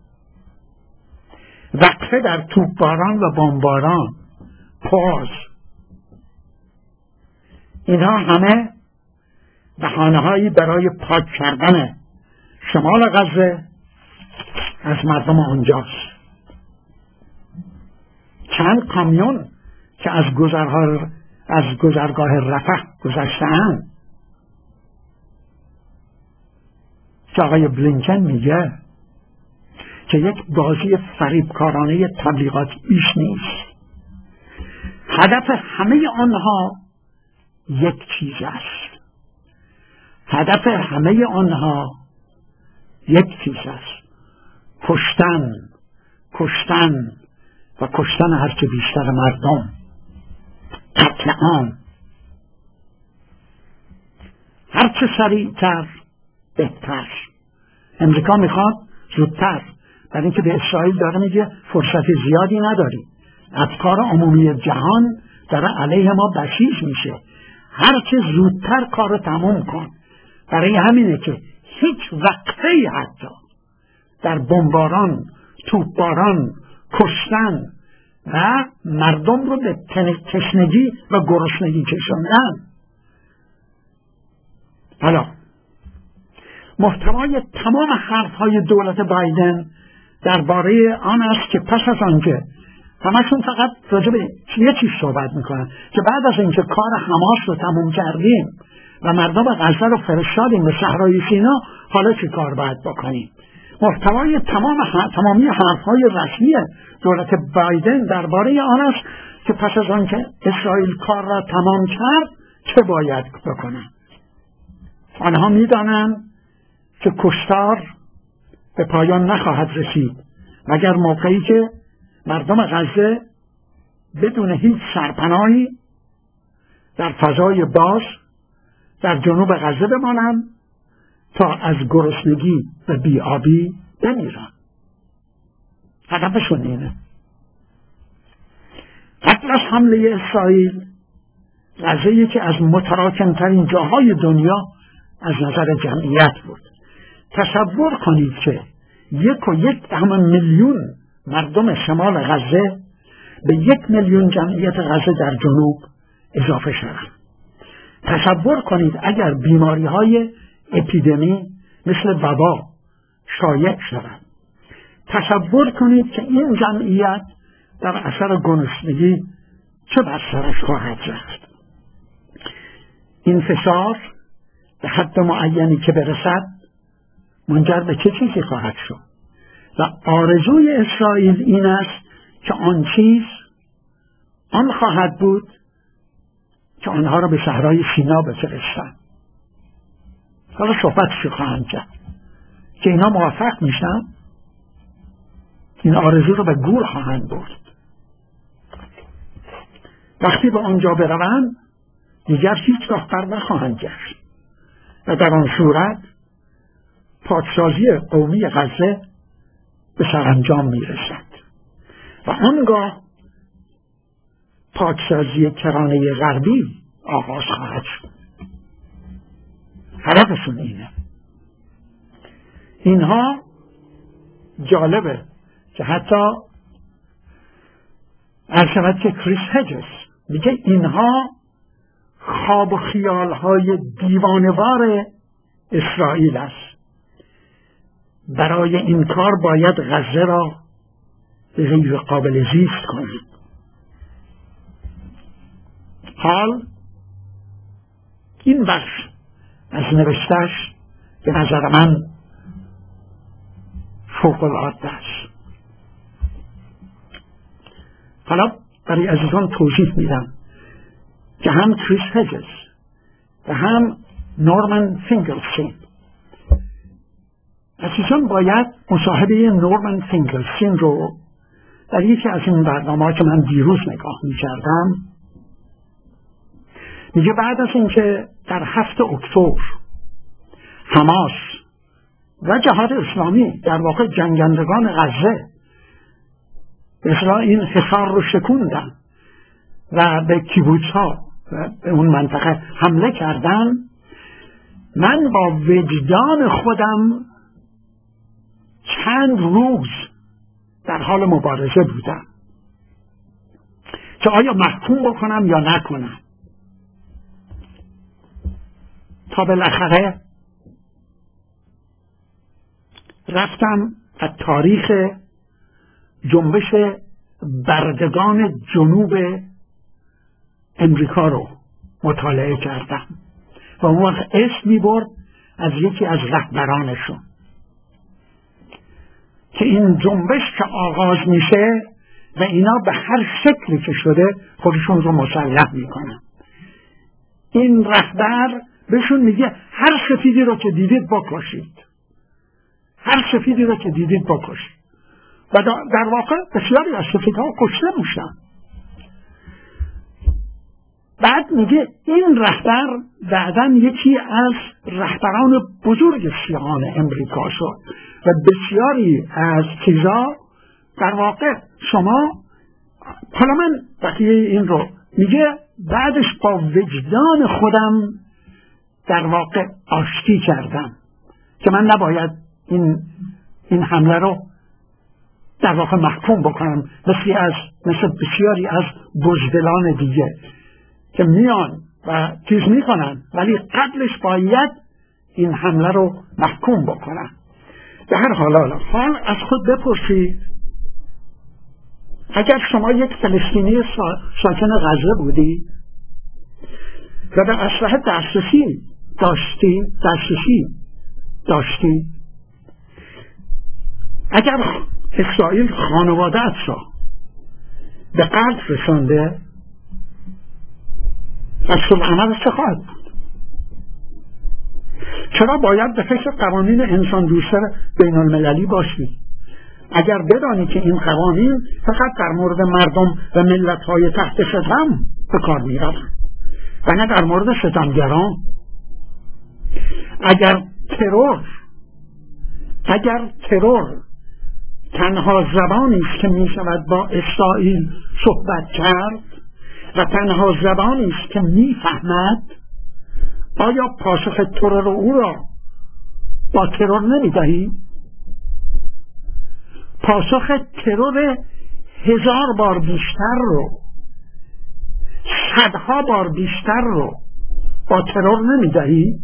Speaker 1: وقفه در توپباران و بمباران، پاز، اینها همه بهانه‌هایی برای پاک کردن شمال غزه از مردم آنجاست. چند کامیون که از گذرها از گذرگاه رفح گذشته‌اند که آقای بلینکن میگه که یک بازی فریبکارانه تبلیغاتی بیش نیست. هدف همه آنها یک چیز است. هدف همه آنها یک چیز است: کشتن، کشتن و کشتن هرچه بیشتر مردم، قتل عام. هرچه سریعتر بهتر. امریکا میخواد زودتر، برای اینکه به اسرائیل داره میگه فرصت زیادی نداری، افکار عمومی جهان داره علیه ما بسیج میشه، هرچه زودتر کارو تموم کن. برای همینه که هیچ وقفه‌ای حتی در بمباران، توپباران، کشتن و مردم رو به تشنگی و گرسنگی کشاندن. حالا محتوای تمام حرف‌های دولت بایدن درباره آن است که پس از آنکه همشون فقط راجع به یه چیز صحبت میکنن که بعد از اینکه کار حماس رو تموم کردیم و مردم غزه رو فرستادیم به صحرای سینا، حالا چه کار باید بکنیم؟ محتوای تمام تمامی حرف‌های رسمی دولت بایدن درباره آن است که پس از آنکه اسرائیل کار را تمام کرد چه باید بکنن. آنها میدانند که کشتار به پایان نخواهد رسید مگر موقعی که مردم غزه بدون هیچ سرپناهی در فضای باز در جنوب غزه بمانند تا از گرسنگی و بی‌آبی بمیرند. هدفشون اینه. قبل از حمله اسرائیل غزه یکی از متراکمترین جاهای دنیا از نظر جمعیت بود. تصور کنید که یک و یک دهم میلیون مردم شمال غزه به یک میلیون جمعیت غزه در جنوب اضافه شدند. تصور کنید اگر بیماری های اپیدمی مثل وبا شایع شود. تصور کنید که این جمعیت در اثر گرسنگی چه بر سرش خواهد رفت. این فشار به حد معینی که برسد منجر به چه چیزی خواهد شد؟ و آرزوی اسرائیل این است که آن چیز آن خواهد بود که آنها را به صحرای سینا بفرستند. حالا صحبتش خواهند کرد که اینا موفق میشن، این آرزو رو به گور خواهند برد. وقتی به آنجا بروند دیگر هیچگاه بر نخواهند گشت و در آن صورت پاکسازی قومی غزه به سرانجام میرسد و آنگاه پاکسازی کرانه غربی آغاز خواهد شد. هدفشون اینه. اینها جالبه که حتی از شود که کریس هجز میگه اینها خواب و خیالهای دیوانوار اسرائیل است. برای این کار باید غزه را غیر قابل زیست کنید. حال این بخش از نوشتش به نظر من فوق العاده است. حالا برای عزیزان توضیح میدم که هم کریس هجز و هم نورمن فینگلسین، عزیزان باید مصاحبه نورمن فینگلسین رو در یکی از این برنامه‌ها که من دیروز نگاه میکردم، میگه بعد از اینکه در هفت اکتبر حماس و جهاد اسلامی در واقع جنگندگان غزه مثلا این حصار رو شکوندن و به کیبوتس ها و به اون منطقه حمله کردن، من با وجدان خودم چند روز در حال مبارزه بودم که آیا محکوم بکنم یا نکنم، تا بالاخره رفتم و تاریخ جنبش بردگان جنوب امریکا رو مطالعه کردم و اون وقت اسم می برد از یکی از رهبرانشون که این جنبش که آغاز میشه و اینا به هر شکلی که شده خودشون رو مسلح میکنن. این رهبر بهشون میگه هر سفیدی رو که دیدید بکشید، هر سفیدی رو که دیدید بکشید. و در واقع بسیاری از سفیدها کشته میشن. بعد میگه این رهبر بعداً یکی از رهبران بزرگ سیاهان امریکا شد و بسیاری از چیزا در واقع شما، حالا من بقیه این رو میگه بعدش با وجدان خودم در واقع آشتی کردم که من نباید این این حمله رو در واقع محکوم بکنم مثل از مثل بسیاری از بزدلان دیگه که میان و چیز میکنن ولی قبلش باید این حمله رو محکوم بکنن. به هر حال حال از خود بپرسید اگر شما یک فلسطینی ساکن غزه بودی و به اسلحه دسترسی داشتی دسترسی داشتی اگر اسرائیل خانواده‌ات را به قتل رسانده، رسول عمل چه خواهد بود؟ چرا باید به فکر قوانین انسان دوستر بین المللی باشی؟ اگر بدانی که این قوانین فقط در مورد مردم و ملت‌های تحت ستم به کار می‌روند و نه در مورد ستمگران. اگر ترور اگر ترور تنها زبانی است که می شود با اسرائیل صحبت کرد و تنها زبانی است که می فهمد، آیا پاسخ ترور او را با ترور نمی دهی؟ پاسخ ترور هزار بار بیشتر رو، صدها بار بیشتر رو با ترور نمی دهی؟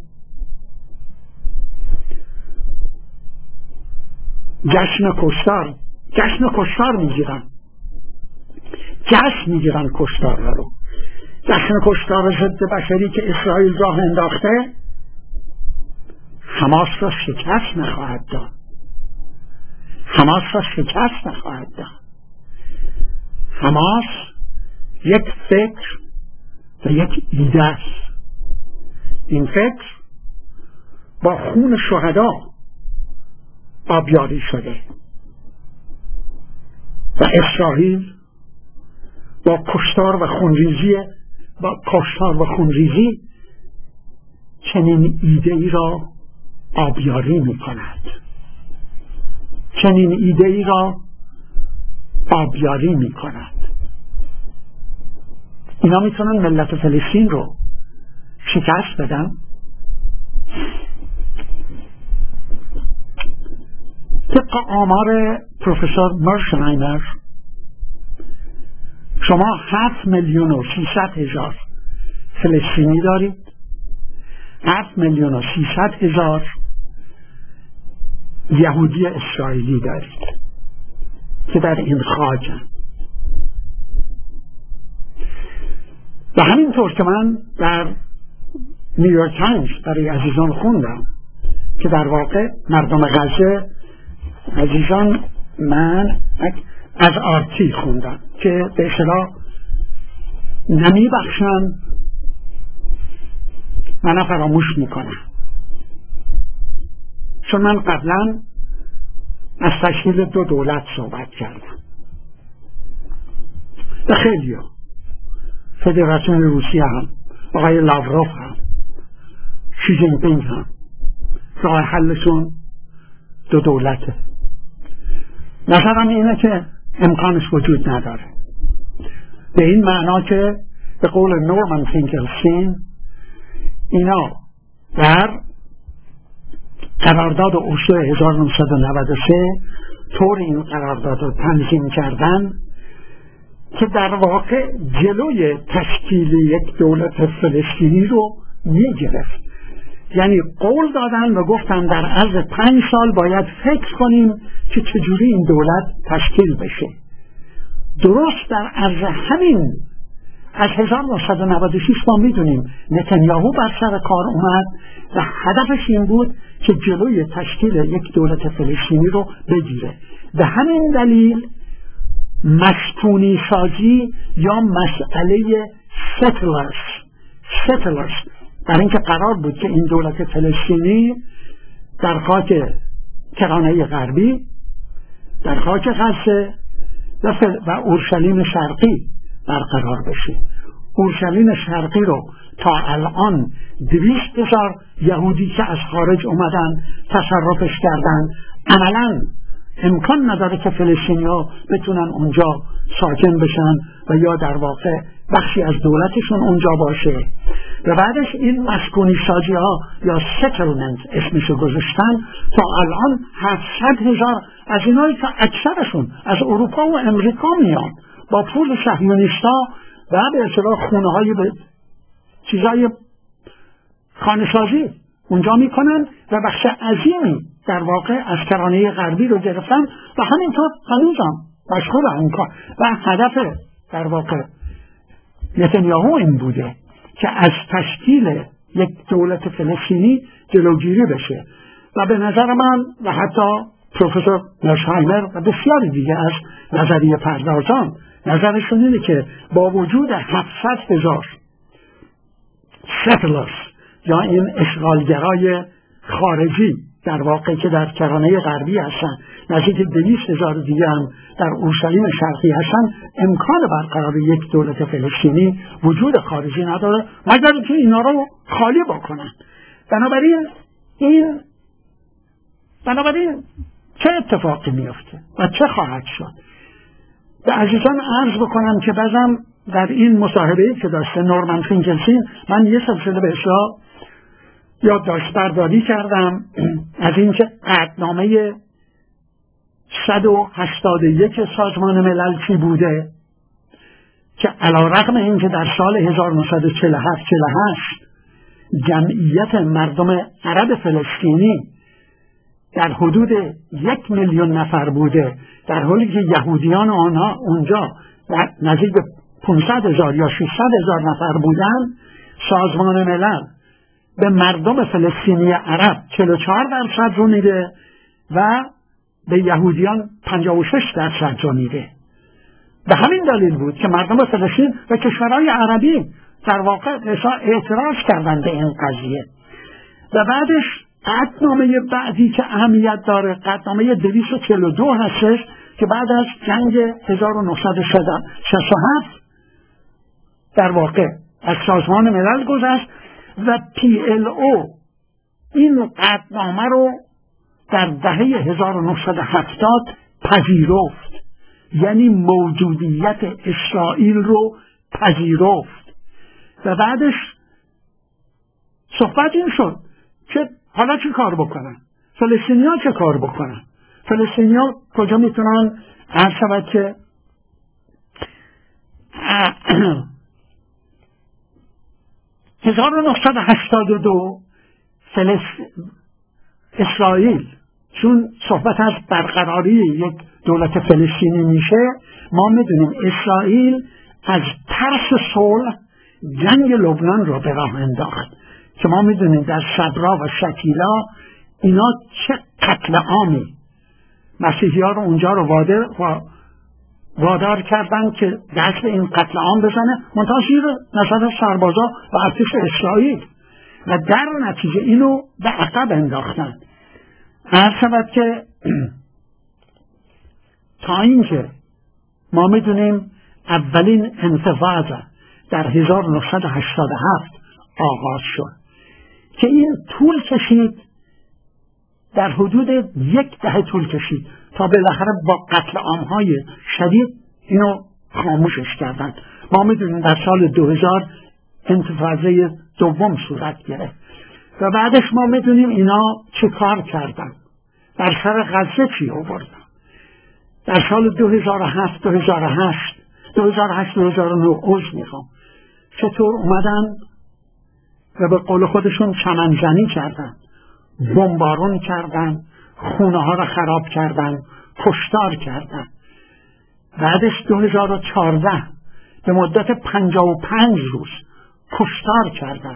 Speaker 1: جشن کشتار جشن کشتار می گیرن جشن می گیرن کشتار رو. جشن کشتار ضد بشری که اسرائیل راه انداخته حماس را شکست نخواهد داد. حماس را شکست نخواهد داد. حماس یک فکر و یک ایده است. این فکر با خون شهدا آبیاری شده و اسرائیل با کشتار و خونریزی با کشتار و خونریزی چنین ایده ای را آبیاری می کند. چنین ایده ای را آبیاری می کند. اینا می تونن ملت فلسطین رو شکست بدن. طبق آمار پروفسور مرشنایمر شما هفت میلیون و سیصد هزار فلسطینی دارید، هفت میلیون و سیصد هزار یهودی اسرائیلی دارید که در این خاکن. و همینطور که من در نیویورک تایمز برای عزیزان خوندم که در واقع مردم غزه، عزیزان من از آرتی خوندم که به اصطلاح نمی بخشن من فراموش میکنم، چون من قبلا از تشکیل دو دولت صحبت کردم و خیلی ها فدراسیون روسیه هم، آقای لاوروف هم، شی جین پینگ هم، راه حلشون دو دولته. نظرم اینه که امکانش وجود نداره، به این معنا که به قول نورمن فینکلستین اینا در قرارداد اسلو هزار و نهصد و نود و سه طور این قرارداد رو تنظیم کردن که در واقع جلوی تشکیل یک دولت فلسطینی رو میگرفت. یعنی قول دادن و گفتن در عرض پنج سال باید فکر کنیم که چجوری این دولت تشکیل بشه. درست در عرض همین از هزار و نهصد و نود و شش ما میدونیم نتانیاهو بر سر کار اومد و هدفش این بود که جلوی تشکیل یک دولت فلسطینی رو بگیره. به همین دلیل مسکونی سازی یا مسئله settlers settlers در اینکه قرار بود که این دولت فلسطینی در خاک کرانه غربی، در خاک غزه و اورشلیم شرقی برقرار بشه. اورشلیم شرقی رو تا الان دویست هزار یهودی که از خارج اومدن تصرفش کردن. عملاً امکان نداره که فلسطینی ها بتونن اونجا ساکن بشن و یا در واقع بخشی از دولتشون اونجا باشه. و بعدش این مسکونی سازی ها یا settlement اسمشو گذاشتن. تا الان هفتصد هزار از اینایی که اکثرشون از اروپا و امریکا میان با پول صهیونیستا و به اصطلاح خونه های به چیزای خانه‌سازی اونجا میکنن و بخش عظیمی در واقع از کرانه غربی رو گرفتن و همینطور هنوزم مشغول این کار. و هدف در واقع نتانیاهو این بوده که از تشکیل یک دولت فلسطینی جلوگیری بشه. و به نظر من و حتی پروفسور مرشهایمر و بسیاری دیگه از نظریه پردازان نظرشون اینه که با وجود هفتصد هزار settlers یا این اشغالگرای خارجی در واقع که در کرانه غربی هستن، نزدیک دویست هزار دیگه هم در اورشلیم شرقی هستن، امکان برقراری یک دولت فلسطینی وجود خارجی نداره مگر که اینا رو خالی بکنن. بنابراین این بنابراین چه اتفاقی میفته و چه خواهد شد؟ به عزیزان عرض بکنم که بازم در این مصاحبه‌ای که داشته نورمن فینکلشین من یه سلسله به اصلاح یادداشت برداری کردم از اینکه قطعنامه صد و هشتاد و یک سازمان ملل چی بوده که علیرغم اینکه در سال هزار و نهصد و چهل و هفت چهل و هشت جمعیت مردم عرب فلسطینی در حدود یک میلیون نفر بوده، در حالی که یهودیان آنها اونجا نزدیک پانصد هزار یا ششصد هزار نفر بودن، سازمان ملل به مردم فلسطینی عرب چهل و چهار درصد رو میده و به یهودیان پنجاه و شش درصد رو میده. به همین دلیل بود که مردم فلسطین و کشورهای عربی در واقع اعتراض کردن به این قضیه. و بعدش قطعنامه بعدی که اهمیت داره قطعنامه دویست و چهل و دو هستش که بعد از جنگ هزار و نهصد و شصت و هفت در واقع از سازمان ملل گذشت و پی ال او این قطعنامه رو در دهه هزار و نهصد و هفتاد پذیرفت، یعنی موجودیت اسرائیل رو پذیرفت. و بعدش صحبت این شد که حالا چه کار بکنن؟ فلسطینی ها چه کار بکنن؟ فلسطینی ها کجا میتونن؟ هر شود که هزار و نهصد و هشتاد و دو اسرائیل چون صحبت از برقراری یک دولت فلسطینی میشه، ما میدونیم اسرائیل از ترس صلح جنگ لبنان رو به راه انداخت که ما میدونیم در صبرا و شکیلا اینا چه قتل عامی مسیحی ها رو اونجا رو وادار, وادار کردن که دست به این قتل عام بزنه منتها زیر نظر سربازا و ارتش اسرائیل و در نتیجه اینو به عقب انداختن. هر شود که تا اینکه ما میدونیم اولین انتفاضه در هزار و نهصد و هشتاد و هفت آغاز شد که این طول کشید، در حدود یک دهه طول کشید تا بالاخره با قتل عام‌های شدید اینو خاموشش کردن. ما میدونیم در سال دو هزار انتفاضه دوم صورت گرفت و بعدش ما میدونیم اینا چه کار کردن، در سر غزه چی آوردن. در سال دو هزار و هفت دو هزار و هشت دو هزار و هشت دو هزار و نه عوض میخوام چطور اومدن و به قول خودشون چمنزنی کردن، بمبارون کردن، خونه ها را خراب کردن، کشتار کردن. بعدش دو هزار و چهارده به مدت پنجاه و پنج روز کشتار کردن.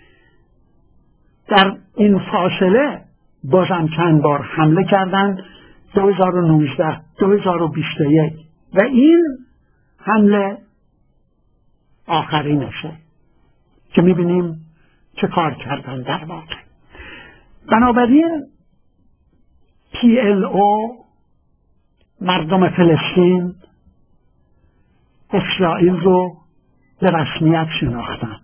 Speaker 1: در این فاصله بازم چند بار حمله کردن، دو هزار و نوزده دو هزار و بیست و یک و این حمله آخرینشه که میبینیم چه کار کردن در واقع. بنابراین پی ال او مردم فلسطین اسرائیل رو به رسمیت شناختن.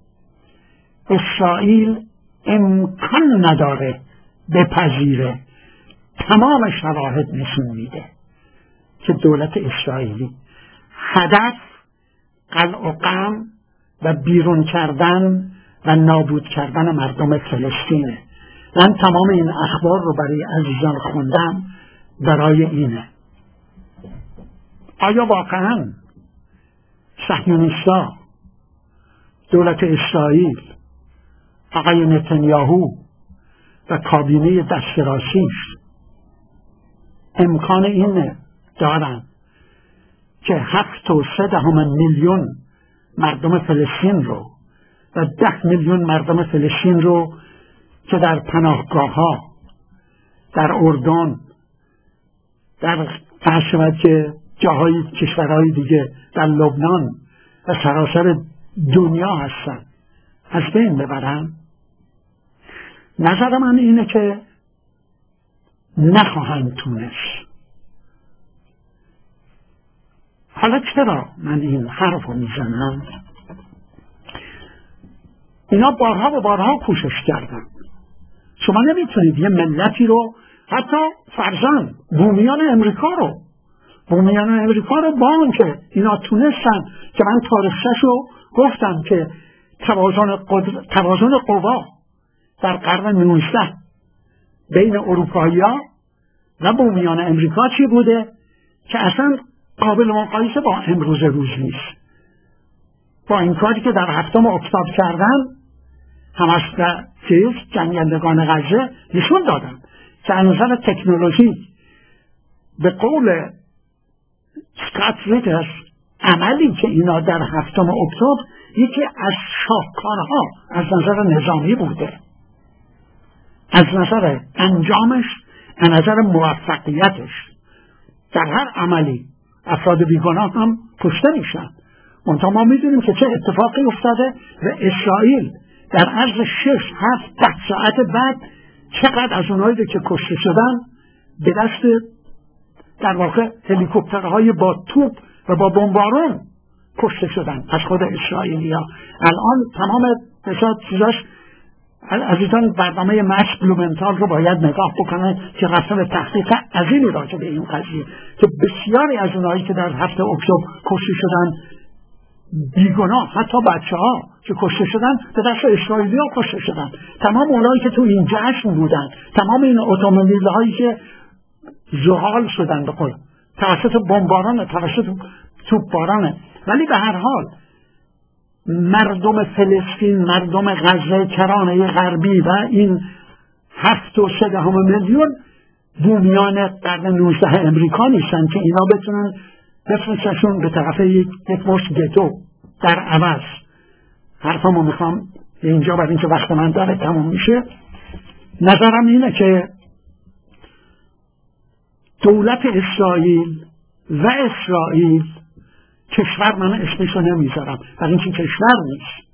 Speaker 1: اسرائیل امکان نداره بپذیره، تمام شواهد نشون میده که دولت اسرائیلی هدف قلع و قم و بیرون کردن و نابود کردن مردم فلسطینه. من تمام این اخبار رو برای عزیزان خوندم برای اینه. آیا واقعا صهیونیست‌ها، دولت اسرائیل، آقای نتانیاهو و کابینه دست راستیش امکان اینه دارن که هفت و سه دهم میلیون مردم فلسطین رو و ده میلیون مردم فلسطین رو که در پناهگاه ها در اردن، در فرشمت که جاهای کشورهای دیگه در لبنان و سراسر دنیا هستن از بین ببرن؟ نظر من اینه که نخواهند تونست. حالا چرا من این حرف رو میزنم؟ اینا بارها و بارها کوشش کردن. شما نمیتونید یه ملتی رو حتی فرزن بومیان امریکا رو بومیان امریکا رو با اون که اینا تونستن، که من تاریخچه‌ش رو گفتم که توازن قدر... توازن قوا در قرن نوزده بین اروپایی‌ها و بومیان امریکا چی بوده که اصلا قابل مقایسه با امروز روز نیست. با این کاری که در هفتم اکتبر کردن، همش در چیز جنگندگان غزه نشون دادن که از نظر تکنولوژی به قول اسکات ریتر عملی که اینا در هفتم اکتبر یکی از شاهکارها از نظر نظامی بوده، از نظر انجامش، از نظر موفقیتش. در هر عملی افراد بیگناه هم کشته میشن، منتها ما میدونیم که چه اتفاقی افتاده و اسرائیل در عرض شش هفت ده ساعت بعد چقدر از اونایی که کشته شدن به دست در واقع هلیکوپترهای با توپ و با بمبارون کشته شدن از خود اسرائیلیا. الان تمام بسیار چیزاش عزیزان برنامه مکس بلومنتال رو باید نگاه بکنن که رفته به تحقیق عظیمی راجع به این قضیه که بسیاری از اونایی که در هفته اکتبر کشته شدن بیگناه، حتی بچه ها که کشته شدن به دست اسرائیلی ها کشته شدن. تمام اونایی که تو این جشن بودن، تمام این اتومبیل هایی که زغال شدن به قول توسط بمباران، توسط توپبارانه. ولی به هر حال مردم فلسطین، مردم غزه، کرانه غربی و این هفت و سه دهم میلیون بومیان قرن نوزده امریکا نیستن که اینا بتونن بفرستشون به طرف یک یک مشت گتو در عوض. حرفمو میخوام اینجا برای اینکه وقت من داره تموم میشه. نظرم اینه که دولت اسرائیل و اسرائیل، کشور من اسمشو نمیذارم برای اینکه کشور نیست،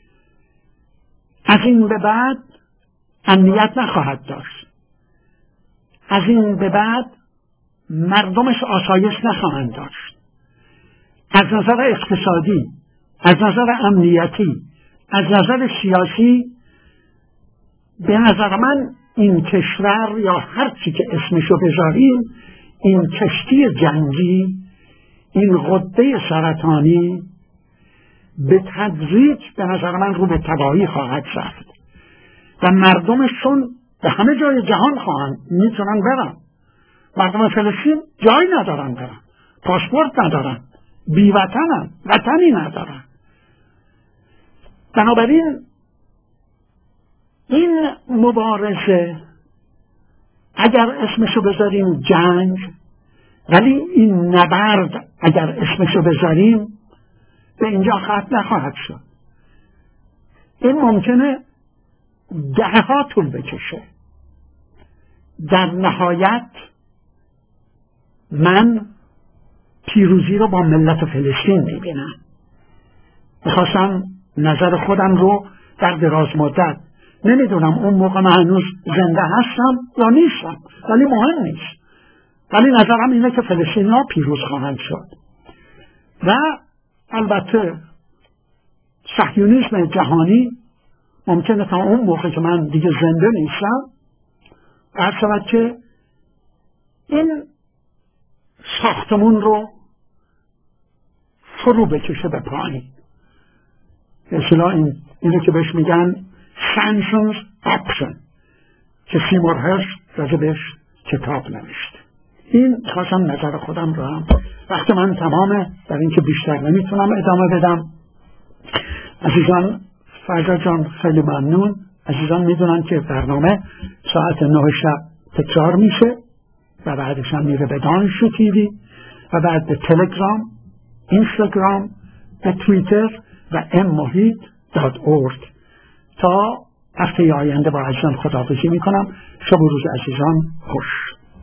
Speaker 1: از این به بعد امنیت نخواهد داشت. از این به بعد مردمش آسایش نخواهند داشت. از نظر اقتصادی، از نظر امنیتی، از نظر سیاسی، به نظر من این کشور یا هر چی که اسمشو بذاریم، این کشتی جنگی، این غده سرطانی به تدریج به نظر من رو به تباهی خواهد رفت و مردمشون به همه جای جهان خواهند میتونن برن. مردم فلسطین جایی ندارن برن، پاسپورت ندارن، بی وطنن، وطنی ندارن. بنابراین این مبارزه اگر اسمشو بذاریم جنگ، ولی این نبرد اگر اسمشو بذاریم به اینجا ختم نخواهد شد. این ممکنه ده ها طول بکشه. در نهایت من پیروزی رو با ملت فلسطین میبینم. میخواستم نظر خودم رو در دراز مدت، نمیدونم اون موقع من هنوز زنده هستم یا نیستم، ولی مهم نیست، ولی نظرم اینه که فلسطین ها پیروز خواهند شد و البته صهیونیسم جهانی ممکنه تا اون موقع که من دیگه زنده نیستم هر شود که این ساختمون رو فرو بکشه به پایین. اصلا این اینو که بهش میگن sanctions option که سیمور هرش راجبش کتاب نوشته. این خواستم نظر خودم رو هم، وقت من تمامه در اینکه بیشتر نمیتونم ادامه بدم. عزیزان، فرزاد جان خیلی ممنون. عزیزان میدونن که برنامه ساعت نه شب تکرار میشه و بعدش هم میره به دانشجو تیوی و بعد به تلگرام، اینستاگرام، به توییتر و ام محیط دات اورگ. تا هفته آینده با عزیزان خداحافظی میکنم. شب و روز عزیزان خوش.